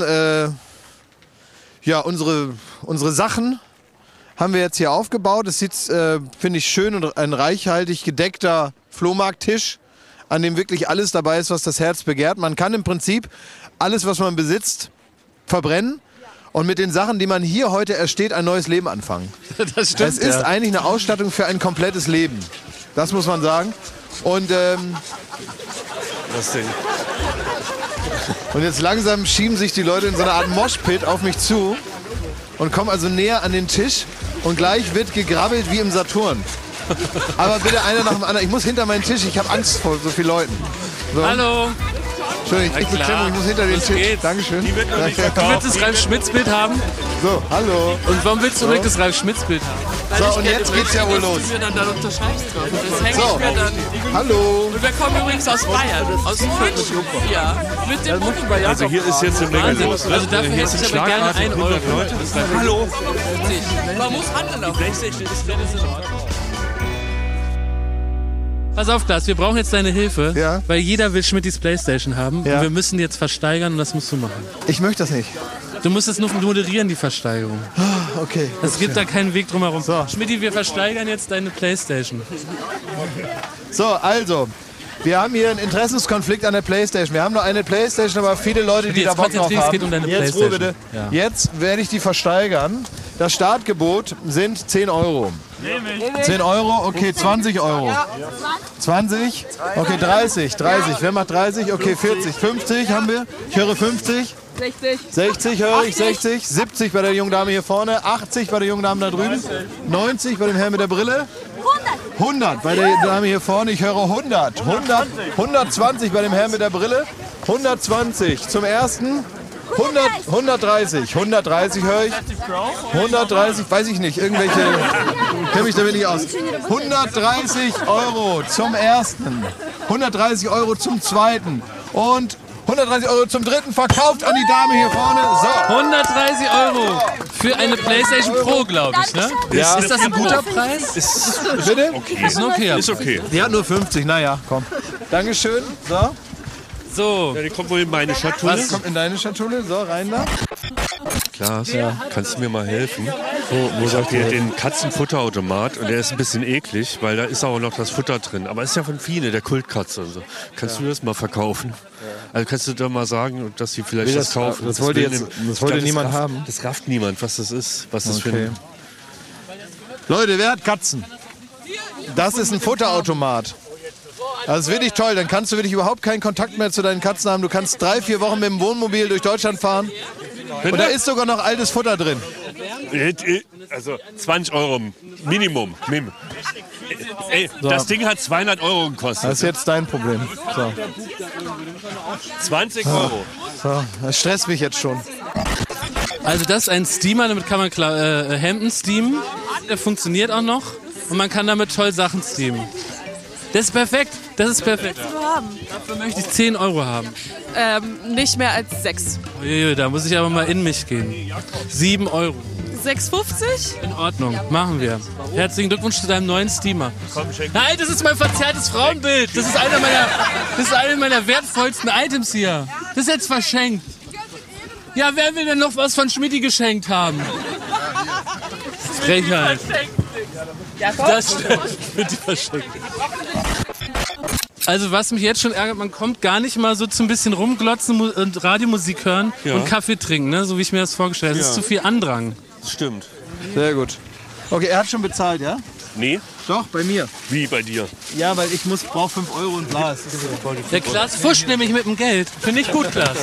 unsere Sachen haben wir jetzt hier aufgebaut. Es sieht, finde ich, schön und ein reichhaltig gedeckter Flohmarkttisch, an dem wirklich alles dabei ist, was das Herz begehrt. Man kann im Prinzip alles, was man besitzt, verbrennen und mit den Sachen, die man hier heute ersteht, ein neues Leben anfangen. Das stimmt. Es ist eigentlich eine Ausstattung für ein komplettes Leben. Das muss man sagen. Und Das Ding. jetzt langsam schieben sich die Leute in so einer Art Moshpit auf mich zu und kommen also näher an den Tisch und gleich wird gegrabbelt wie im Saturn. Aber bitte einer nach dem anderen. Ich muss hinter meinen Tisch, ich habe Angst vor so vielen Leuten. So. Hallo. Entschuldigung, ich beklemme, ich muss hinter den Los Tisch. geht's. Dankeschön. Die wird noch nicht Du verkauft. willst das Ralf-Schmitz-Bild haben? So, hallo. Und warum willst du unbedingt das Ralf-Schmitz-Bild haben? So, und jetzt geht's ja wohl los. Du mir dann unterschreibst drauf. Und das hänge So. ich mir dann. Hallo. Und wir kommen übrigens aus Bayern. Aus Fürth. Ja. Mit dem Bund. Also hier ist jetzt eine Menge Wahnsinn. los. Also dafür hier hätte sind ich aber gerne schlagartig 1 Euro. 100 Leute. Hallo. Man muss handeln auf. Pass auf, Klaas, wir brauchen jetzt deine Hilfe, Ja. weil jeder will Schmittis Playstation haben. Ja. Und wir müssen die jetzt versteigern und das musst du machen. Ich möchte das nicht. Du musst es nur moderieren, die Versteigerung. Okay. Es gibt da keinen Weg drumherum. So. Schmitti, wir versteigern jetzt deine Playstation. So, also. Wir haben hier einen Interessenskonflikt an der Playstation. Wir haben nur eine Playstation, aber viele Leute, die Jetzt da Bock drauf konzentrier, es haben. geht um deine Jetzt Ruhe Playstation. bitte. Ja. Jetzt werde ich die versteigern. Das Startgebot sind 10 Euro. 10 Euro, okay, 20 Euro. 20, okay, 30. Wer macht 30? Okay, 40. 50 haben wir. Ich höre 50. 60 höre ich, 60. 70 bei der jungen Dame hier vorne. 80 bei der jungen Dame da drüben. 90 bei dem Herrn mit der Brille. 100 bei der Dame hier vorne. Ich höre 100. 120 bei dem Herrn mit der Brille. 120 zum ersten. 130 höre ich. 130, weiß ich nicht, irgendwelche, kenne mich damit nicht aus. 130 Euro zum ersten, 130 Euro zum zweiten und 130 Euro zum dritten, verkauft an die Dame hier vorne. So. 130 Euro für eine PlayStation Pro, glaube ich, ne? Ja. Ist das ein guter Preis? Bitte? Ist ein okayer Ist okay. Die hat nur 50, naja, komm. Dankeschön. So, So, Ja, die kommt wohl in meine Schatulle. was kommt in deine Schatulle? So, rein da. Klaas, kannst du mir mal helfen? Ich habe hier den Katzenfutterautomat und der ist ein bisschen eklig, weil da ist auch noch das Futter drin. Aber ist ja von Fine, der Kultkatze und so. Kannst du das mal verkaufen? Also kannst du da mal sagen, dass sie vielleicht das kaufen? das wollte will jetzt- nehmen. das Ich wollte glaub, niemand rafft- haben. Das rafft niemand, was das ist. Was das für Okay. ein... Leute, wer hat Katzen? Das ist ein Futterautomat. Das ist wirklich toll. Dann kannst du wirklich überhaupt keinen Kontakt mehr zu deinen Katzen haben. Du kannst 3-4 Wochen mit dem Wohnmobil durch Deutschland fahren. Und da ist sogar noch altes Futter drin. Also 20 Euro Minimum. Ey, das Ding hat 200 Euro gekostet. Das ist jetzt dein Problem. So. 20 Euro. So. Das stresst mich jetzt schon. also das ist ein Steamer, damit kann man Hemden steamen. Der funktioniert auch noch und man kann damit toll Sachen steamen. Das ist perfekt, das ist perfekt. Dafür möchte ich 10 Euro haben. Nicht mehr als 6. Uiui, da muss ich aber mal in mich gehen. 7 Euro. 6,50? In Ordnung, machen wir. Herzlichen Glückwunsch zu deinem neuen Steamer. Nein, das ist mein verzerrtes Frauenbild. Das ist eine meiner wertvollsten Items hier. Das ist jetzt verschenkt. Ja, wer will denn noch was von Schmidti geschenkt haben? Frechheit. Das stimmt. Schmidti verschenkt. Also was mich jetzt schon ärgert, man kommt gar nicht mal so zum bisschen rumglotzen und Radiomusik hören und Kaffee trinken, ne? So wie ich mir das vorgestellt habe. Das ist zu viel Andrang. Das stimmt. Sehr gut. Okay, er hat schon bezahlt, ja? Nee? Doch, bei mir. Wie bei dir? Ja, weil ich brauche 5 Euro und bla. Der Klaas fuscht nämlich mit dem Geld. Finde ich gut, Klaas.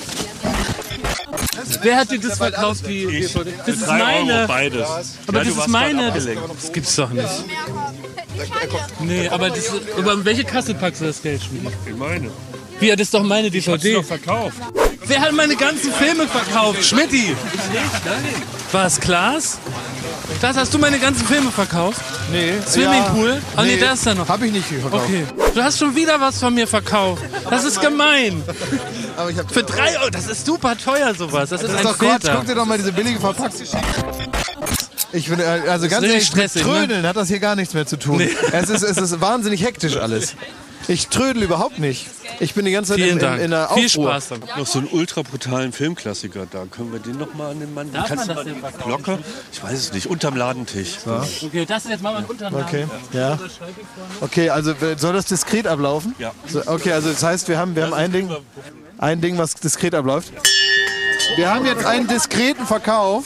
Wer hat dir das verkauft? Das ist 3 meine. Euro beides. Aber Ja, das ist meine. Das gibt's doch nicht. Nee, aber welche Kasse packst du das Geld, Schmidti? Ich meine. Wie, das ist doch meine DVD. Doch verkauft. Wer hat meine ganzen Filme verkauft? Schmidti! Was, Klaas? Klaas, hast du meine ganzen Filme verkauft? Nee. Swimmingpool? Oh nee, da ist er noch. Hab ich nicht verkauft. Okay. Du hast schon wieder was von mir verkauft. Das ist gemein. Aber ich hab Für 3 Euro, das ist super teuer sowas. Das ist das ist ein doch Quatsch. Filter. Guck dir doch mal diese billige Verpackung. Ich finde, also ganz richtig ehrlich, mit stressig, Trödeln hat das hier gar nichts mehr zu tun. Nee. Es ist wahnsinnig hektisch alles. Ich trödel überhaupt nicht. Ich bin die ganze Zeit Vielen Dank. in der Viel Aufruhr. Spaß damit. Noch so einen ultra brutalen Filmklassiker da. Können wir den noch mal an den Mann? Darf Kannst man du das mal denn die Glocke? Ich weiß es nicht. Unterm Ladentisch. Okay, das ist jetzt mal mein Unternamen. Okay, ja. Okay, also soll das diskret ablaufen? Ja. So, okay, also das heißt, wir haben ein Ding, was diskret abläuft. Wir haben jetzt einen diskreten Verkauf,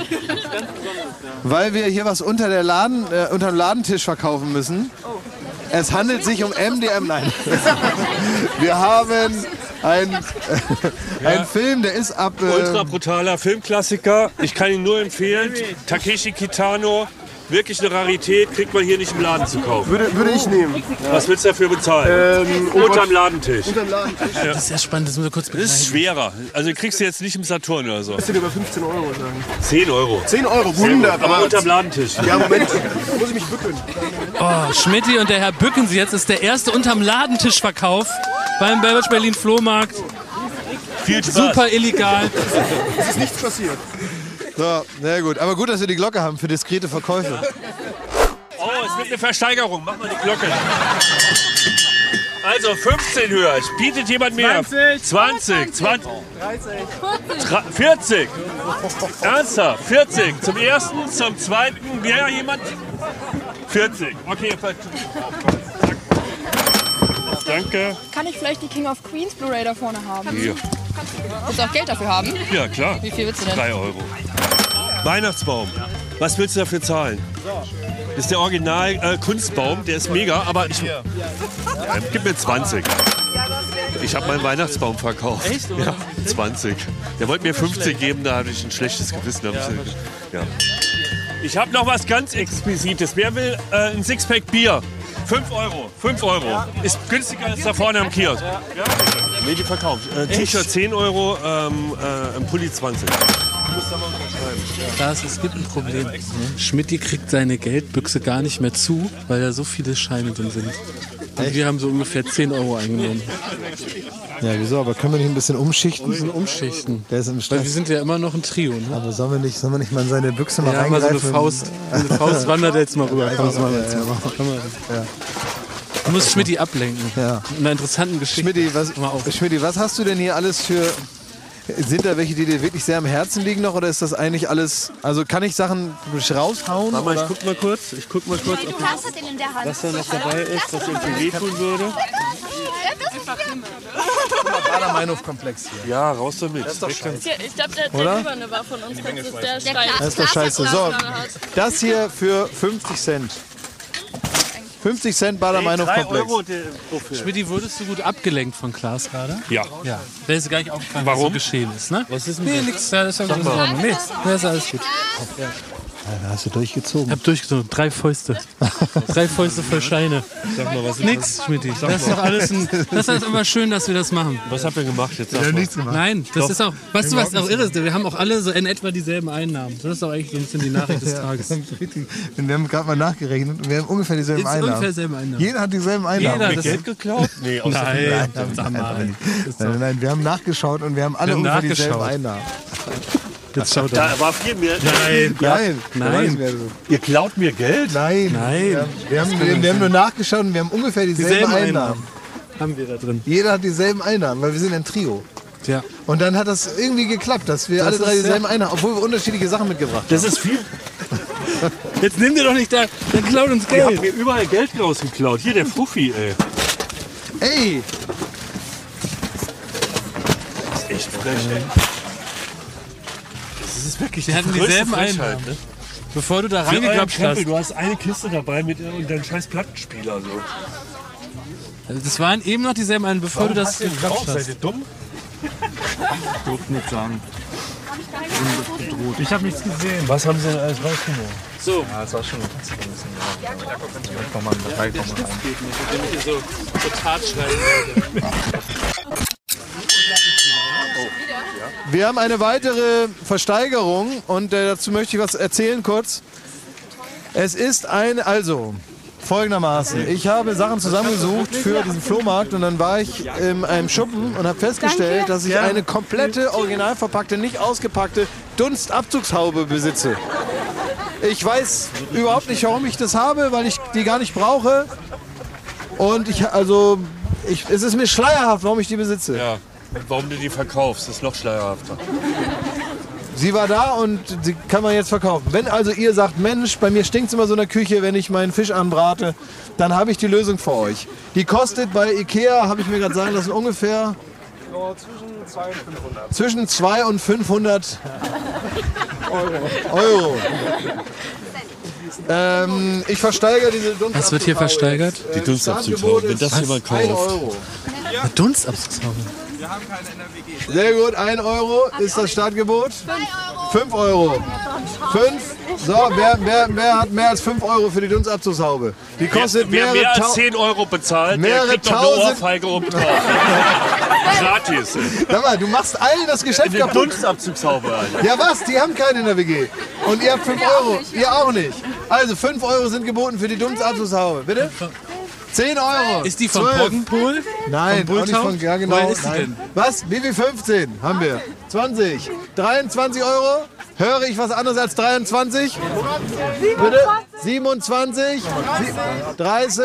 weil wir hier was unter dem Ladentisch verkaufen müssen. Es handelt sich um MDM. Nein. Wir haben einen Film, der ist ab... Ultra brutaler Filmklassiker. Ich kann ihn nur empfehlen. Takeshi Kitano. Wirklich eine Rarität. Kriegt man hier nicht im Laden zu kaufen. Würde ich nehmen. Was willst du dafür bezahlen? Unterm Ladentisch. Das ist ja spannend, das müssen wir kurz Das ist schwerer. Also kriegst du jetzt nicht im Saturn oder so. Ich würde über 15 Euro sagen. 10 Euro. 10 Euro, wunderbar. Aber unterm Ladentisch. Ja, Moment. Da muss ich mich bücken. Oh, Schmidti und der Herr Bücken Sie jetzt ist der erste unterm Ladentischverkauf beim Baywatch Berlin Flohmarkt. Viel Spaß. Super illegal. Es ist nichts passiert. So, sehr gut. Aber gut, dass wir die Glocke haben für diskrete Verkäufe. Oh, es wird eine Versteigerung. Mach mal die Glocke. Also 15 höher. Bietet jemand mehr? 20. 40. Ernsthaft? 40. Zum ersten, zum zweiten. Mehr jemand? 40. Okay. Danke. Kann ich vielleicht die King of Queens Blu-ray da vorne haben? Hier. Willst du auch Geld dafür haben? Ja, klar. Wie viel willst du denn? 3 Euro. Weihnachtsbaum. Was willst du dafür zahlen? Das ist der Original Kunstbaum, der ist mega, aber gib mir 20. Ich habe meinen Weihnachtsbaum verkauft. Echt, oder? Ja, 20. Der wollte mir 50 geben, da hatte ich ein schlechtes Gewissen. Ja. Ich habe noch was ganz Exquisites. Wer will ein Sixpack Bier? 5 Euro. 5 Euro. Ist günstiger als da vorne am Kiosk. Ja? Nee, die verkauft. T-Shirt 10 Euro, ein Pulli 20. Klaas, es gibt ein Problem. Schmidti kriegt seine Geldbüchse gar nicht mehr zu, weil da so viele Scheine drin sind. Und wir haben so ungefähr 10 Euro eingenommen. Ja, wieso? Aber können wir nicht ein bisschen umschichten? Wir müssen umschichten. Der ist im Weil Stress. wir sind ja immer noch ein Trio, ne? Aber sollen wir nicht mal in seine Büchse mal Ja, mal so reingreifen? eine Faust wandert jetzt mal rüber. Komm, Ja, mal ja, jetzt ja. mal. Komm mal. Du musst Schmidti ablenken. Ja. Mit einer interessanten Geschichte. Schmidti, was hast du denn hier alles für... Sind da welche, die dir wirklich sehr am Herzen liegen noch? Oder ist das eigentlich alles... Also kann ich Sachen raushauen? Mama, ich oder? guck mal kurz, ob Was hat denn in der Hand? was da noch dabei ist, was irgendwie wehtun würde. Bader-Meinhof-Komplex hier. Ja, raus damit. Ich glaube, der Oder? Silberne war von uns. Das ist der Stein. Das ist doch scheiße. So, das hier für 50 Cent. 50 Cent Bader-Meinhof-Komplex. Schmidti, wurdest du gut abgelenkt von Klaas gerade? Ja. Ja. Der ist gar nicht aufgefallen, Warum? was so geschehen ist, ne? Was ist denn Nee, nix. Ja, das ist ja alles in Ordnung. Nee, das ist alles gut. Da hast du durchgezogen. Ich hab durchgezogen. 3 Fäuste. 3 Fäuste voll Scheine. Sag mal, was Nix, Schmidti. Das ist doch alles das ist aber schön, dass wir das machen. Was habt ihr gemacht jetzt? Sag mal. gemacht. Nein, das ist auch, weißt du, was auch irre ist? Wir haben auch alle so in etwa dieselben Einnahmen. Das ist doch eigentlich so ein bisschen die Nachricht des Tages. Wir haben gerade mal nachgerechnet und wir haben ungefähr dieselben Ist Einnahmen. ungefähr dieselben Einnahmen. Jeder hat dieselben Einnahmen. Jeder, Mit das Geld geklaut? Nee, aus Nein, Nein, wir haben nachgeschaut und wir haben alle Wir haben ungefähr dieselben nachgeschaut. Einnahmen. Jetzt schaut Da war viel mehr. Nein. Ihr klaut mir Geld? Nein. Wir haben nur nachgeschaut und wir haben ungefähr dieselben Einnahmen. haben wir da drin. Jeder hat dieselben Einnahmen, weil wir sind ein Trio. Ja. Und dann hat das irgendwie geklappt, dass wir alle drei dieselben Einnahmen, obwohl wir unterschiedliche Sachen mitgebracht haben. Das ist viel. Jetzt nimm dir doch nicht da, dann klaut uns Ihr habt Geld. mir überall Geld rausgeklaut. Hier der Fuffi, ey. Ey! Das ist echt frech, ey. Das ist wirklich Wir hatten dieselben Einnahmen. Ne? Bevor du da Für euren reingeklappt Krempel, hast. du hast eine Kiste dabei mit und deinem scheiß Plattenspieler. So. Also das waren eben noch dieselben Einnahmen, bevor du das geklappt Seid hast. ihr dumm? Ich durfte nichts sagen. Ich habe nichts gesehen. Was haben sie denn alles rausgenommen? So. Ja, das war schon ein bisschen. Vielleicht nochmal ein Datei rein. Damit ihr so Tat schreiben. Wir haben eine weitere Versteigerung und dazu möchte ich was erzählen kurz. Es ist folgendermaßen. Ich habe Sachen zusammengesucht für diesen Flohmarkt und dann war ich in einem Schuppen und habe festgestellt, dass ich eine komplette, original verpackte, nicht ausgepackte Dunstabzugshaube besitze. Ich weiß überhaupt nicht, warum ich das habe, weil ich die gar nicht brauche. Und es ist mir schleierhaft, warum ich die besitze. Ja. Und warum du die verkaufst, ist noch schleierhafter. Sie war da und sie kann man jetzt verkaufen. Wenn also ihr sagt, Mensch, bei mir stinkt es immer so in der Küche, wenn ich meinen Fisch anbrate, dann habe ich die Lösung für euch. Die kostet bei Ikea, habe ich mir gerade sagen lassen, ungefähr zwischen 200 und 500 Euro. Ich versteigere diese Dunstabzugshaube. Was wird hier versteigert? Die Dunstabzugshaube, wenn das jemand kauft. 1 Euro. Dunstabzugshaube. Sehr gut, 1 Euro ist das Startgebot. 5 Euro. 5. So, wer hat mehr als 5 Euro für die Dunstabzugshaube? Die kostet Wer mehr als 10 Euro bezahlt, der kriegt noch eine Ohrfeige oben drauf. Gratis. Sag mal, du machst allen das Geschäft Eine kaputt. Dunstabzugshaube, Alter. Ja was? Die haben keinen in der WG. Und ihr habt 5 Euro. Ihr auch nicht. Also 5 Euro sind geboten für die Dunstabzugshaube. Bitte? 10 Euro. Ist die von 12. Poggenpool? Nein, Vom auch nicht von, ja genau. Woher ist die Nein. denn? Was? Wie viel 15 haben wir? 20. 23 Euro. Höre ich was anderes als 23? Bitte? 27. 30.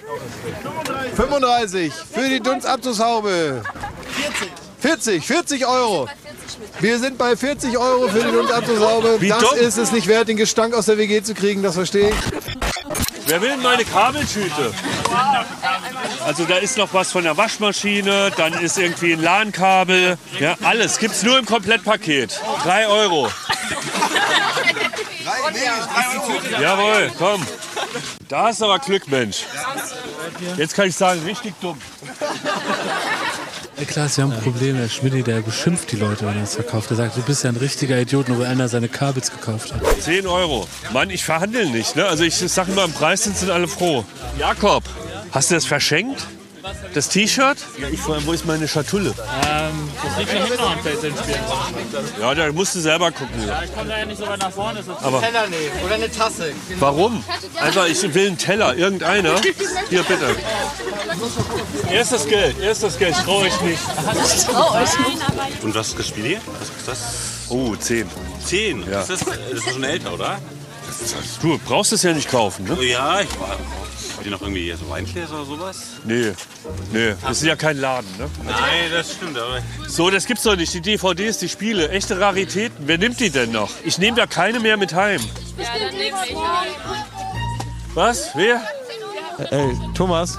35. Für die Dunstabzugshaube. 40 Euro. Wir sind bei 40 Euro für die Dunstabzugshaube. Wie Das dumm. ist es nicht wert, den Gestank aus der WG zu kriegen, das verstehe ich. Wer will denn meine Kabeltüte? Also da ist noch was von der Waschmaschine, dann ist irgendwie ein LAN-Kabel. Ja, alles gibt's nur im Komplettpaket. 3 Euro. Jawohl, komm. Da hast du aber Glück, Mensch. Jetzt kann ich sagen, richtig dumm. Ja, klar, wir haben ein Problem. Der Schmidt, der beschimpft die Leute, wenn er es verkauft. Der sagt, du bist ja ein richtiger Idiot, nur weil einer seine Kabels gekauft hat. 10 Euro. Mann, ich verhandle nicht. Ne? Also ich sage immer, im Preis sind alle froh. Jakob, hast du das verschenkt? Das T-Shirt? Ja, wo ist meine Schatulle? Das liegt ja hinten am Feld spielen. Ja, da musst du selber gucken. Ja, ich komme da ja nicht so weit nach vorne. Aber Teller nehmen oder eine Tasse. warum? Einfach, ich will einen Teller. Irgendeiner. Hier, bitte. Erst das Geld. Ich traue euch nicht. Und was gespielt ihr? Was ist das? Oh, 10. 10? Ja. Das ist schon älter, oder? Du brauchst es ja nicht kaufen, ne? Ja, ich war. Habt ihr noch irgendwie so Weingläser oder sowas? Nee. Das ist ja kein Laden, ne? Nein, das stimmt. Aber So, das gibt's doch nicht. Die DVDs, die Spiele, echte Raritäten. Wer nimmt die denn noch? Ich nehme da keine mehr mit heim. Ja, dann nehme ich. Was? Wer? Ey, Thomas,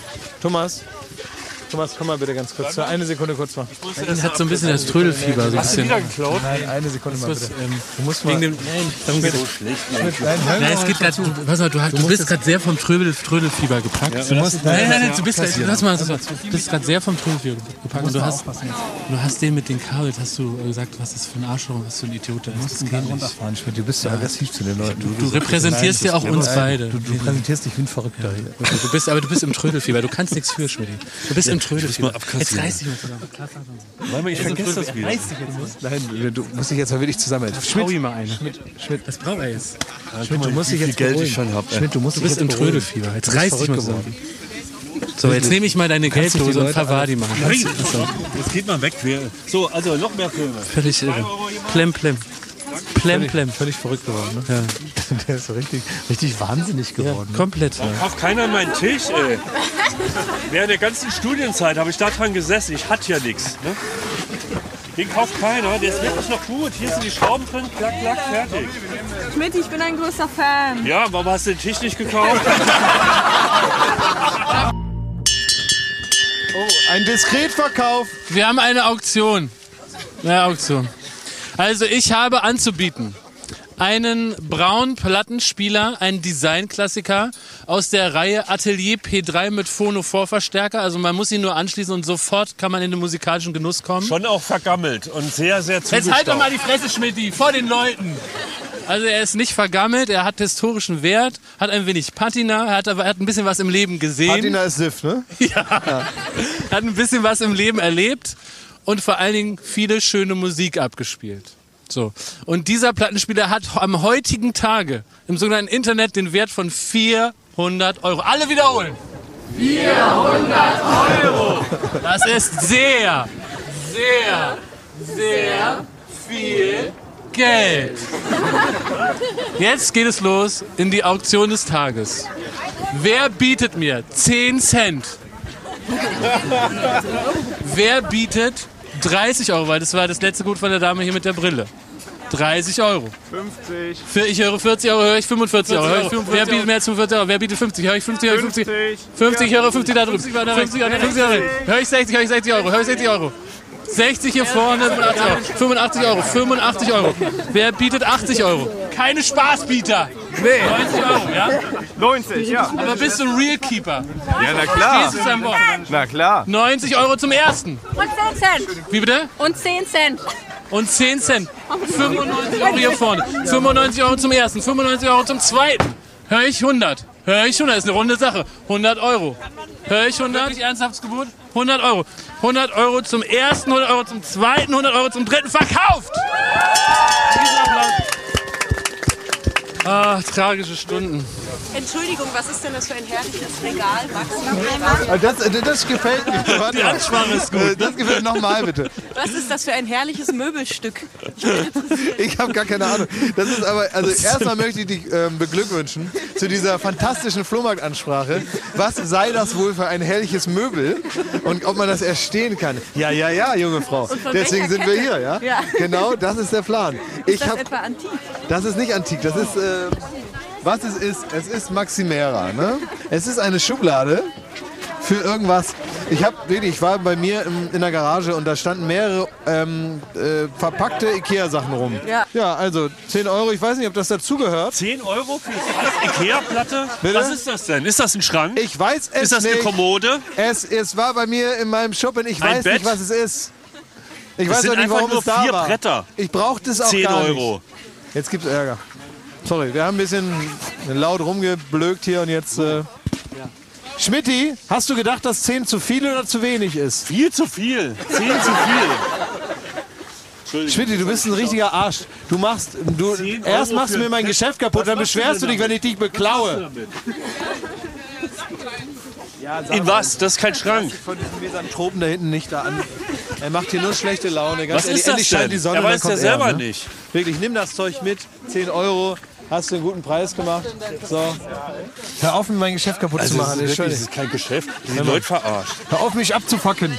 komm mal bitte ganz kurz. Eine Sekunde kurz mal. Ihn hat so ein bisschen das Trödelfieber. So ein Hast du bisschen. wieder geklaut? Nein, eine Sekunde mal bitte. Du musst mal. Wegen dem, darum geht's. Nein, Nein, es geht gerade. Du bist gerade sehr vom Trödelfieber gepackt. Nein, du bist gerade sehr vom Trödelfieber gepackt. Und du hast den mit den Kabels, hast du gesagt, was ist für ein Arschloch, was für ein Idiot der ist. Das geht nicht. Du bist so aggressiv zu den Leuten. Du repräsentierst ja auch uns beide. Du präsentierst dich wie ein Verrückter hier. Du bist im Trödelfieber. Du kannst nichts für, Schmidt. Du bist im Trödelfieber. Jetzt reiß dich mal zusammen. Weil ich vergesse das wieder. Nein, du musst dich jetzt mal wirklich zusammenhalten. Schau ihm mal eine. Schmidt, das braucht er jetzt. Schmidt, du musst dich jetzt Geld beruhigen. ich schon hab. Schmidt, du musst Du dich bist jetzt im beruhigen. Trödelfieber. Jetzt Du bist reiß dich mal verrückt zusammen. geworden. So, jetzt nehme ich mal deine Gelddose und verwahr die mal. Jetzt geht mal weg. So, also noch mehr Filme. Völlig irre. Plem. Plem. Völlig verrückt geworden, ne? Ja. Der ist so richtig wahnsinnig geworden. Komplett. Kauft keiner meinen Tisch, ey. Während der ganzen Studienzeit habe ich da dran gesessen. Ich hatte ja nichts. Ne? Den kauft keiner. Der ist wirklich noch gut. Hier sind die Schrauben drin. Klack, klack, fertig. Schmidt, ich bin ein größter Fan. Ja, warum hast du den Tisch nicht gekauft? Oh, ein Diskretverkauf. Wir haben eine Auktion. Ja, Auktion. Also ich habe anzubieten einen braunen Plattenspieler, einen Designklassiker aus der Reihe Atelier P3 mit Phono-Vorverstärker. Also man muss ihn nur anschließen und sofort kann man in den musikalischen Genuss kommen. Schon auch vergammelt und sehr, sehr zugestaubt. Jetzt halt doch mal die Fresse, Schmidti, vor den Leuten. Also er ist nicht vergammelt, er hat historischen Wert, hat ein wenig Patina, er hat ein bisschen was im Leben gesehen. Patina ist Siff, ne? Ja. Hat ein bisschen was im Leben erlebt und vor allen Dingen viele schöne Musik abgespielt. So. Und dieser Plattenspieler hat am heutigen Tage im sogenannten Internet den Wert von 400 Euro. Alle wiederholen. 400 Euro! Das ist sehr, sehr, sehr viel Geld. Jetzt geht es los in die Auktion des Tages. Wer bietet mir 10 Cent? Wer bietet 30 Euro? Weil das war das letzte Gut von der Dame hier mit der Brille. 30 Euro. 50. Ich höre 40 Euro, höre ich 45 Euro. Wer bietet mehr als 45 Euro? Wer bietet 50? Höre ich 50, höre ich 50. 50, höre 50 da drüben. 50 Euro. Höre ich 60, höre ich 60 Euro. Höre ich 60 Euro. 60 hier vorne, 85 Euro. 85 Euro. Wer bietet 80 Euro? Keine Spaßbieter. Nee. 90 Euro, ja? 90, ja. Aber bist du ein Real Keeper? Ja, na klar. Stehst du zu deinem Wort? Na klar. 90 Euro zum ersten. Und 10 Cent. Wie bitte? Und 10 Cent. Und 10 Cent. 95 Euro hier vorne. 95 Euro zum ersten. 95 Euro zum zweiten. Hör ich 100. Hör ich 100. Ist eine runde Sache. 100 Euro. Hör ich 100? Wirklich ernsthaftes Gebot? 100 Euro. 100 Euro zum ersten, 100 Euro zum zweiten, 100 Euro zum dritten. Verkauft! Riesenapplaus. Ah, tragische Stunden. Entschuldigung, was ist denn das für ein herrliches Regal, Max? Das gefällt mir. Warte Die mal. Ansprache ist gut. Das gefällt nochmal, bitte. Was ist das für ein herrliches Möbelstück? Ich habe gar keine Ahnung. Das ist aber, also erstmal möchte ich dich beglückwünschen zu dieser fantastischen Flohmarktansprache. Was sei das wohl für ein herrliches Möbel und ob man das erstehen kann? Ja, junge Frau. Deswegen sind wir hier, ja? Ja. Genau, das ist der Plan. Ist das etwa antik? Das ist nicht antik, das ist, was es ist Maximera, ne? Es ist eine Schublade für irgendwas. Ich war bei mir in der Garage und da standen mehrere verpackte Ikea-Sachen rum. Ja, also 10 Euro, ich weiß nicht, ob das dazugehört. 10 Euro für die Ikea-Platte? Bitte? Was ist das denn? Ist das ein Schrank? Ich weiß es nicht. Ist das eine Kommode? Es war bei mir in meinem Schuppen, ich weiß Bett? nicht, was es ist. Ich Das weiß sind auch nicht, einfach warum nur es da 4 war. Bretter. Ich brauchte es auch 10 gar Euro. nicht. Jetzt gibt's Ärger. Sorry, wir haben ein bisschen laut rumgeblökt hier und jetzt... Schmidti, hast du gedacht, dass 10 zu viel oder zu wenig ist? Viel zu viel. 10 zu viel. Schmidti, du bist ein richtiger Arsch. Erst machst du mir mein Geschäft kaputt, dann beschwerst du dich, wenn ich dich beklaue. In was? Das ist kein Schrank. Von diesen Misanthropen da hinten nicht da an. Er macht hier nur schlechte Laune. Ganz Was ehrlich, ist das endlich scheint denn? die Sonne, Er dann weiß kommt ja selber er, ne? nicht. Wirklich, nimm das Zeug mit. 10 Euro. Hast du einen guten Preis gemacht. So. Hör auf, mir mein Geschäft kaputt zu machen. Das ist kein Geschäft. Die sind Leute verarscht. Hör auf, mich abzufacken.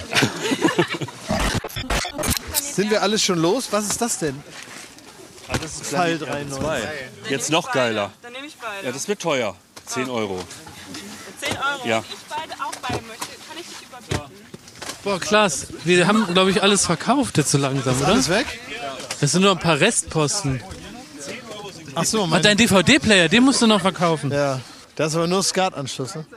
Sind wir alles schon los? Was ist das denn? Das ist Fall 3,9. Jetzt noch geiler. Dann nehme ich beide. Ja, das wird teuer. 10 Euro. 10 Euro. Ja. Ich beide auch beide möchte. Kann ich dich überbieten? Boah, Klaas, wir haben, glaube ich, alles verkauft jetzt so langsam, oder? Alles weg? Das sind nur ein paar Restposten. Ach so, Und dein DVD-Player, den musst du noch verkaufen. Ja, das ist aber nur SCART-Anschluss. Ne?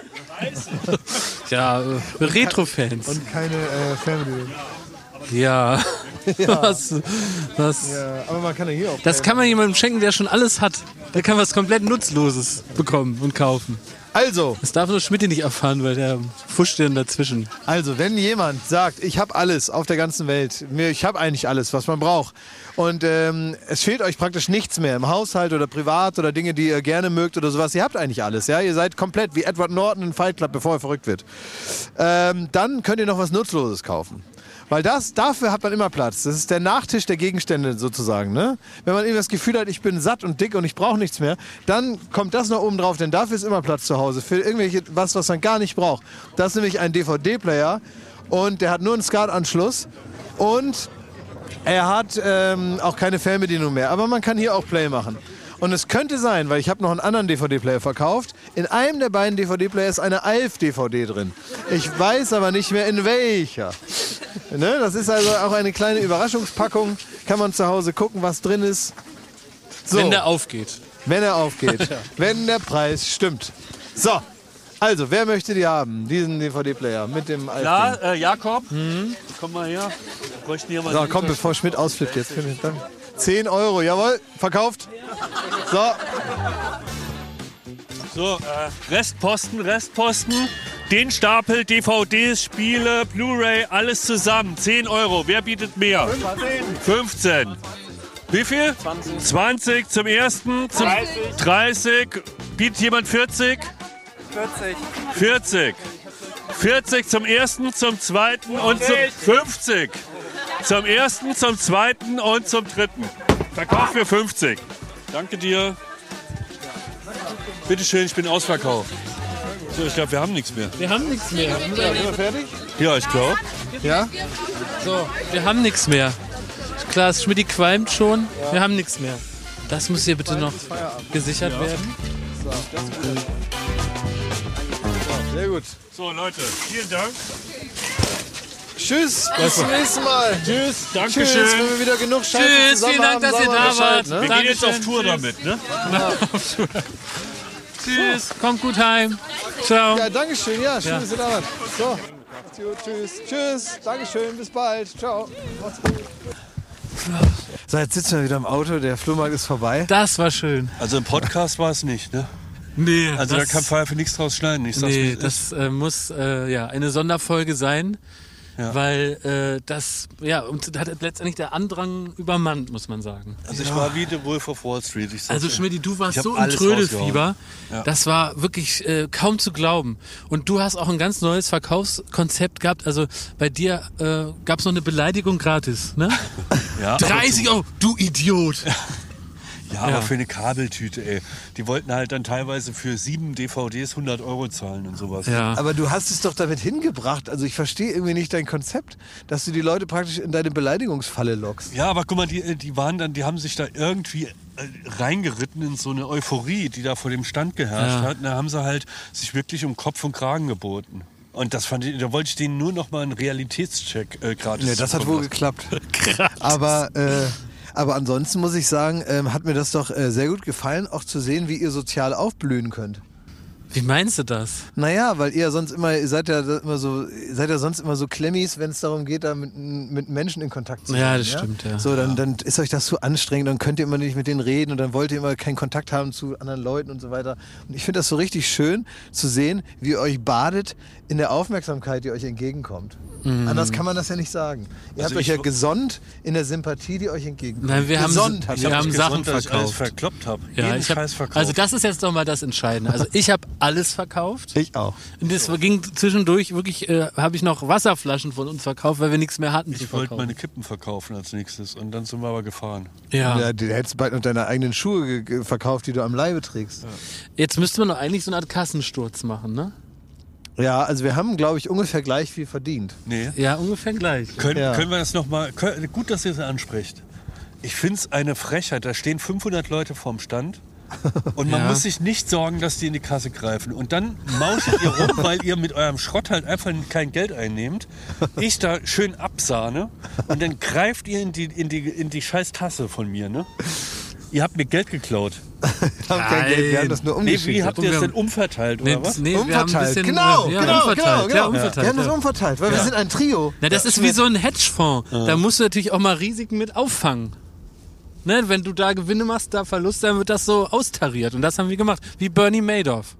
Ja, Retro-Fans. Und keine Fernbedienung. Ja. Was? Ja, aber man kann ja hier auch. Das kann man jemandem schenken, der schon alles hat. Der kann was komplett Nutzloses bekommen und kaufen. Also. Das darf nur Schmidt nicht erfahren, weil der fuscht dann dazwischen. Also, wenn jemand sagt, ich habe alles auf der ganzen Welt, ich habe eigentlich alles, was man braucht, und es fehlt euch praktisch nichts mehr im Haushalt oder privat oder Dinge, die ihr gerne mögt oder sowas, ihr habt eigentlich alles, ja, ihr seid komplett wie Edward Norton in Fight Club, bevor er verrückt wird, dann könnt ihr noch was Nutzloses kaufen. Weil dafür hat man immer Platz. Das ist der Nachtisch der Gegenstände sozusagen. Ne? Wenn man eben das Gefühl hat, ich bin satt und dick und ich brauche nichts mehr, dann kommt das noch oben drauf, denn dafür ist immer Platz zu Hause. Für irgendwelche was man gar nicht braucht. Das ist nämlich ein DVD-Player und der hat nur einen SCART-Anschluss und er hat auch keine Fernbedienung mehr. Aber man kann hier auch Play machen. Und es könnte sein, weil ich habe noch einen anderen DVD-Player verkauft, in einem der beiden DVD-Player ist eine ALF-DVD drin. Ich weiß aber nicht mehr in welcher. Ne? Das ist also auch eine kleine Überraschungspackung. Kann man zu Hause gucken, was drin ist. So. Wenn der aufgeht. Wenn er aufgeht. Wenn der Preis stimmt. So. Also, wer möchte die haben? Diesen DVD-Player mit dem ALF. Klar, Jakob, komm mal her. Hier mal so, komm, bevor Schmidt ausflippt jetzt. 10 €, jawohl, verkauft. So. So, Restposten. Den Stapel, DVDs, Spiele, Blu-ray, alles zusammen. 10 €. Wer bietet mehr? 15. Wie viel? 20 zum ersten. 30. Bietet jemand 40? 40. 40 zum ersten, zum zweiten und zum 50. Zum ersten, zum zweiten und zum dritten. Verkauf für 50. Danke dir. Bitte schön, ich bin ausverkauft. So, ich glaube, wir haben nichts mehr. Wir haben nichts mehr. Sind wir fertig? Ja, ich glaube. Ja? So, wir haben nichts mehr. Klaas, Schmidt qualmt schon. Ja. Wir haben nichts mehr. Das muss hier bitte noch gesichert werden. So, das ist gut. Sehr gut. So, Leute, vielen Dank. Tschüss, bis zum nächsten Mal. Tschüss, danke Tschüss, schön. wenn wir wieder genug Scheiße Tschüss, zusammen vielen Dank, haben, dass ihr sagen wir da Bescheid, wart. ne? Wir gehen jetzt auf Tour damit, ne? Tschüss, kommt gut heim. Ciao. Ja, danke schön. Ja, schön, dass ihr da wart. So, macht's gut. Tschüss. Tschüss. Dankeschön. Bis bald. Ciao. Macht's gut. So, jetzt sitzen wir wieder im Auto. Der Flohmarkt ist vorbei. Das war schön. Also im Podcast war es nicht, ne? Nee. Also da kann Pfeife nichts draus schneiden. Ich sag's, nee, das muss eine Sonderfolge sein. Ja. Weil das, und hat letztendlich der Andrang übermannt, muss man sagen. Also ich war wie The Wolf of Wall Street. Also Schmidt, du warst so im Trödelfieber, das war wirklich kaum zu glauben. Und du hast auch ein ganz neues Verkaufskonzept gehabt, also bei dir gab es noch eine Beleidigung gratis, ne? Ja, 30 €, du Idiot! Ja, aber für eine Kabeltüte, ey. Die wollten halt dann teilweise für 7 DVDs 100 € zahlen und sowas. Ja. Aber du hast es doch damit hingebracht. Also ich verstehe irgendwie nicht dein Konzept, dass du die Leute praktisch in deine Beleidigungsfalle lockst. Ja, aber guck mal, die haben sich da irgendwie reingeritten in so eine Euphorie, die da vor dem Stand geherrscht hat. Und da haben sie halt sich wirklich um Kopf und Kragen geboten. Und das da wollte ich denen nur noch mal einen Realitätscheck gratis. Nee, das hat wohl geklappt. Aber ansonsten muss ich sagen, hat mir das doch sehr gut gefallen, auch zu sehen, wie ihr sozial aufblühen könnt. Wie meinst du das? Naja, weil ihr sonst seid ja sonst immer so Klemmis, wenn es darum geht, da mit Menschen in Kontakt zu sein. Ja, das stimmt, ja. So, dann ist euch das zu anstrengend, dann könnt ihr immer nicht mit denen reden und dann wollt ihr immer keinen Kontakt haben zu anderen Leuten und so weiter. Und ich finde das so richtig schön zu sehen, wie ihr euch badet in der Aufmerksamkeit, die euch entgegenkommt. Anders kann man das ja nicht sagen. Ihr habt euch ja gesonnt in der Sympathie, die euch entgegenkommt. Nein, wir haben Sachen gesund, dass ich alles verkauft. verkloppt habe. Ja, Scheiß verkauft. Also das ist jetzt doch mal das Entscheidende. Also ich habe alles verkauft. Ich auch. Und das ging zwischendurch wirklich, habe ich noch Wasserflaschen von uns verkauft, weil wir nichts mehr hatten zu Ich verkaufen. wollte meine Kippen verkaufen als nächstes und dann sind wir aber gefahren. Ja. Du hättest bald noch deine eigenen Schuhe verkauft, die du am Leibe trägst. Ja. Jetzt müsste man doch eigentlich so eine Art Kassensturz machen, ne? Ja, also wir haben, glaube ich, ungefähr gleich viel verdient. Nee. Ja, ungefähr gleich. Können wir das nochmal, gut, dass ihr es ansprecht. Ich finde es eine Frechheit, da stehen 500 Leute vorm Stand und man muss sich nicht sorgen, dass die in die Kasse greifen. Und dann mauschelt ihr rum, weil ihr mit eurem Schrott halt einfach kein Geld einnehmt. Ich da schön absahne und dann greift ihr in die scheiß Tasse von mir, ne? Ihr habt mir Geld geklaut. Wir haben kein Geld, wir haben das nur umgeschickt. Wie habt ihr das denn umverteilt, oder was? Nee, umverteilt, genau. Umverteilt. Wir haben das umverteilt, weil wir sind ein Trio. Na, das ist wie so ein Hedgefonds. Da musst du natürlich auch mal Risiken mit auffangen. Ne, wenn du da Gewinne machst, da Verluste, dann wird das so austariert. Und das haben wir gemacht. Wie Bernie Madoff.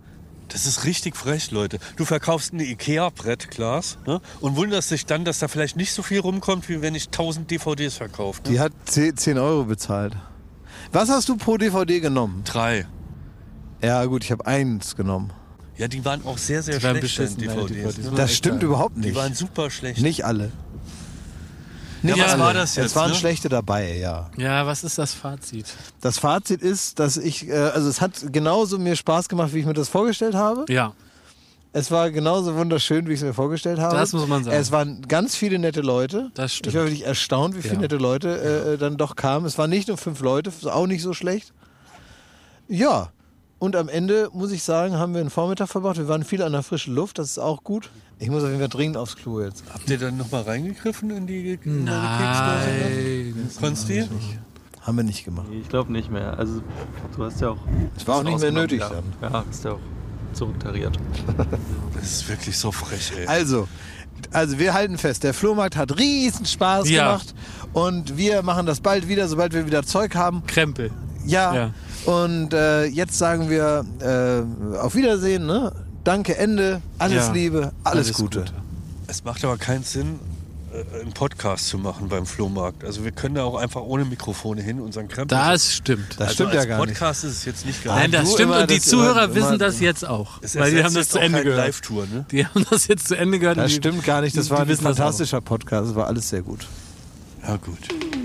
Das ist richtig frech, Leute. Du verkaufst ein Ikea-Brett, Klaas, ne? Und wunderst dich dann, dass da vielleicht nicht so viel rumkommt, wie wenn ich 1000 DVDs verkaufe. Ne? Die hat 10 Euro bezahlt. Was hast du pro DVD genommen? 3. Ja gut, ich habe 1 genommen. Ja, die waren auch sehr, sehr schlecht, DVDs. Ne? Das stimmt überhaupt nicht. Die waren super schlecht. Nicht alle. Nicht was war das jetzt? Es waren schlechte dabei, ja. Ja, was ist das Fazit? Das Fazit ist, dass es hat genauso mir Spaß gemacht, wie ich mir das vorgestellt habe. Ja. Es war genauso wunderschön, wie ich es mir vorgestellt habe. Das muss man sagen. Es waren ganz viele nette Leute. Das stimmt. Ich war wirklich erstaunt, wie viele nette Leute dann doch kamen. Es waren nicht nur 5 Leute, auch nicht so schlecht. Ja, und am Ende, muss ich sagen, haben wir einen Vormittag verbracht. Wir waren viel an der frischen Luft, das ist auch gut. Ich muss auf jeden Fall dringend aufs Klo jetzt. Habt ihr dann nochmal reingegriffen in die Nein. Konsti? Haben wir nicht gemacht. Ich glaube nicht mehr. Also du hast ja auch... Es war auch nicht mehr nötig ja. dann. Ja, hast ja auch zurücktariert. Das ist wirklich so frech, ey. Also wir halten fest, der Flohmarkt hat riesen Spaß gemacht. Und wir machen das bald wieder, sobald wir wieder Zeug haben. Krempel. Ja. Und jetzt sagen wir auf Wiedersehen, ne? Danke, Ende, alles Liebe, alles Gute. Es macht aber keinen Sinn, einen Podcast zu machen beim Flohmarkt. Also wir können da auch einfach ohne Mikrofone hin unseren Krempel. Das stimmt. Das stimmt ja gar nicht. Podcast ist es jetzt nicht gar Nein, nicht. das stimmt und die Zuhörer wissen das jetzt auch. Weil die haben das zu Ende gehört. Live-Tour, ne? Die haben das jetzt zu Ende gehört. Das stimmt gar nicht, das war ein wissen das fantastischer Podcast, das war alles sehr gut. Ja, gut.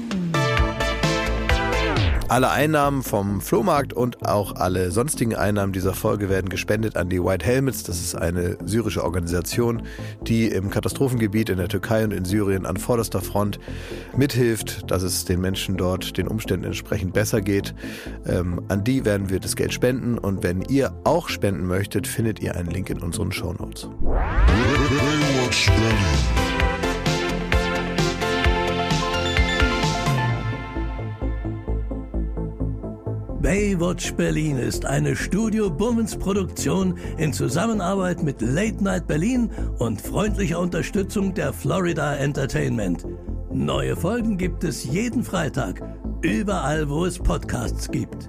Alle Einnahmen vom Flohmarkt und auch alle sonstigen Einnahmen dieser Folge werden gespendet an die White Helmets. Das ist eine syrische Organisation, die im Katastrophengebiet in der Türkei und in Syrien an vorderster Front mithilft, dass es den Menschen dort den Umständen entsprechend besser geht. An die werden wir das Geld spenden und wenn ihr auch spenden möchtet, findet ihr einen Link in unseren Shownotes. Baywatch Berlin ist eine Studio Bummens Produktion in Zusammenarbeit mit Late Night Berlin und freundlicher Unterstützung der Florida Entertainment. Neue Folgen gibt es jeden Freitag, überall wo es Podcasts gibt.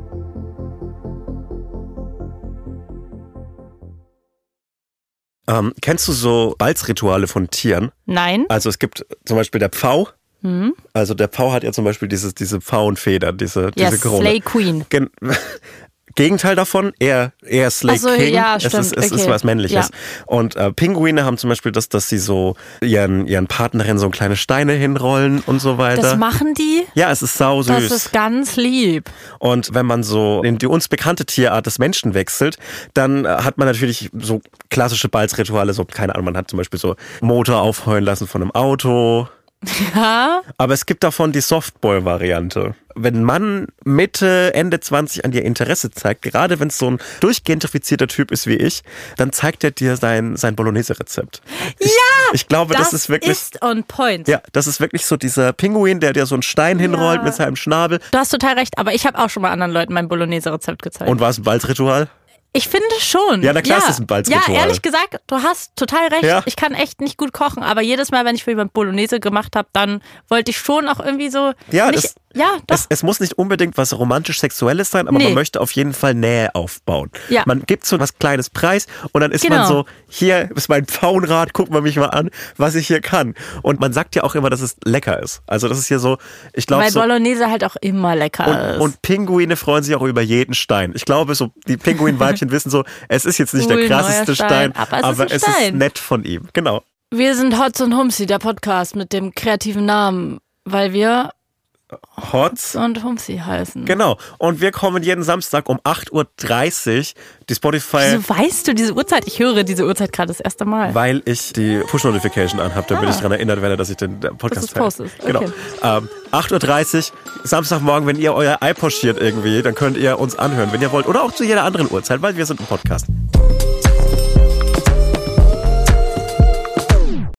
Kennst du so Balzrituale von Tieren? Nein. Also es gibt zum Beispiel der Pfau. Also der Pfau hat ja zum Beispiel diese Pfauenfeder, diese Krone. Slay Queen. Gegenteil davon, eher Slay King. Ja, es ist was Männliches. Ja. Und Pinguine haben zum Beispiel das, dass sie so ihren Partnerinnen so kleine Steine hinrollen und so weiter. Das machen die? Ja, es ist sausüß. Das ist ganz lieb. Und wenn man so in die uns bekannte Tierart des Menschen wechselt, dann hat man natürlich so klassische Balzrituale, so keine Ahnung, man hat zum Beispiel so Motor aufheulen lassen von einem Auto. Ja. Aber es gibt davon die Softball-Variante. Wenn ein Mann Mitte, Ende 20 an dir Interesse zeigt, gerade wenn es so ein durchgentrifizierter Typ ist wie ich, dann zeigt er dir sein Bolognese-Rezept. Ich glaube, das ist wirklich... ist on point. Ja, das ist wirklich so dieser Pinguin, der dir so einen Stein hinrollt mit seinem Schnabel. Du hast total recht, aber ich habe auch schon mal anderen Leuten mein Bolognese-Rezept gezeigt. Und war es ein Balzritual? Ich finde schon. Ja, na klar, ist das ein Balzritual. Ja, ehrlich gesagt, du hast total recht. Ja. Ich kann echt nicht gut kochen, aber jedes Mal, wenn ich für jemand Bolognese gemacht habe, dann wollte ich schon auch irgendwie so... Ja, doch. Es muss nicht unbedingt was romantisch-sexuelles sein, aber man möchte auf jeden Fall Nähe aufbauen. Ja. Man gibt so was Kleines preis und dann ist man so, hier ist mein Pfauenrad, guck mal mich mal an, was ich hier kann. Und man sagt ja auch immer, dass es lecker ist. Also das ist hier so, ich glaube Weil so... Bolognese halt auch immer lecker ist. Und Pinguine freuen sich auch über jeden Stein. Ich glaube, so die Pinguinweibchen wissen so, es ist jetzt nicht der krasseste Stein, aber es ist nett von ihm. Genau. Wir sind Hotz und Humsi, der Podcast mit dem kreativen Namen, weil wir Hotz und Humsi heißen. Genau. Und wir kommen jeden Samstag um 8.30 Uhr. Die Spotify... Wieso weißt du diese Uhrzeit? Ich höre diese Uhrzeit gerade das erste Mal. Weil ich die Push-Notification anhabe, damit ich daran erinnert werde, dass ich den Podcast postest. Genau. Okay. 8.30 Uhr, Samstagmorgen, wenn ihr euer iPod schiert irgendwie, dann könnt ihr uns anhören, wenn ihr wollt. Oder auch zu jeder anderen Uhrzeit, weil wir sind ein Podcast.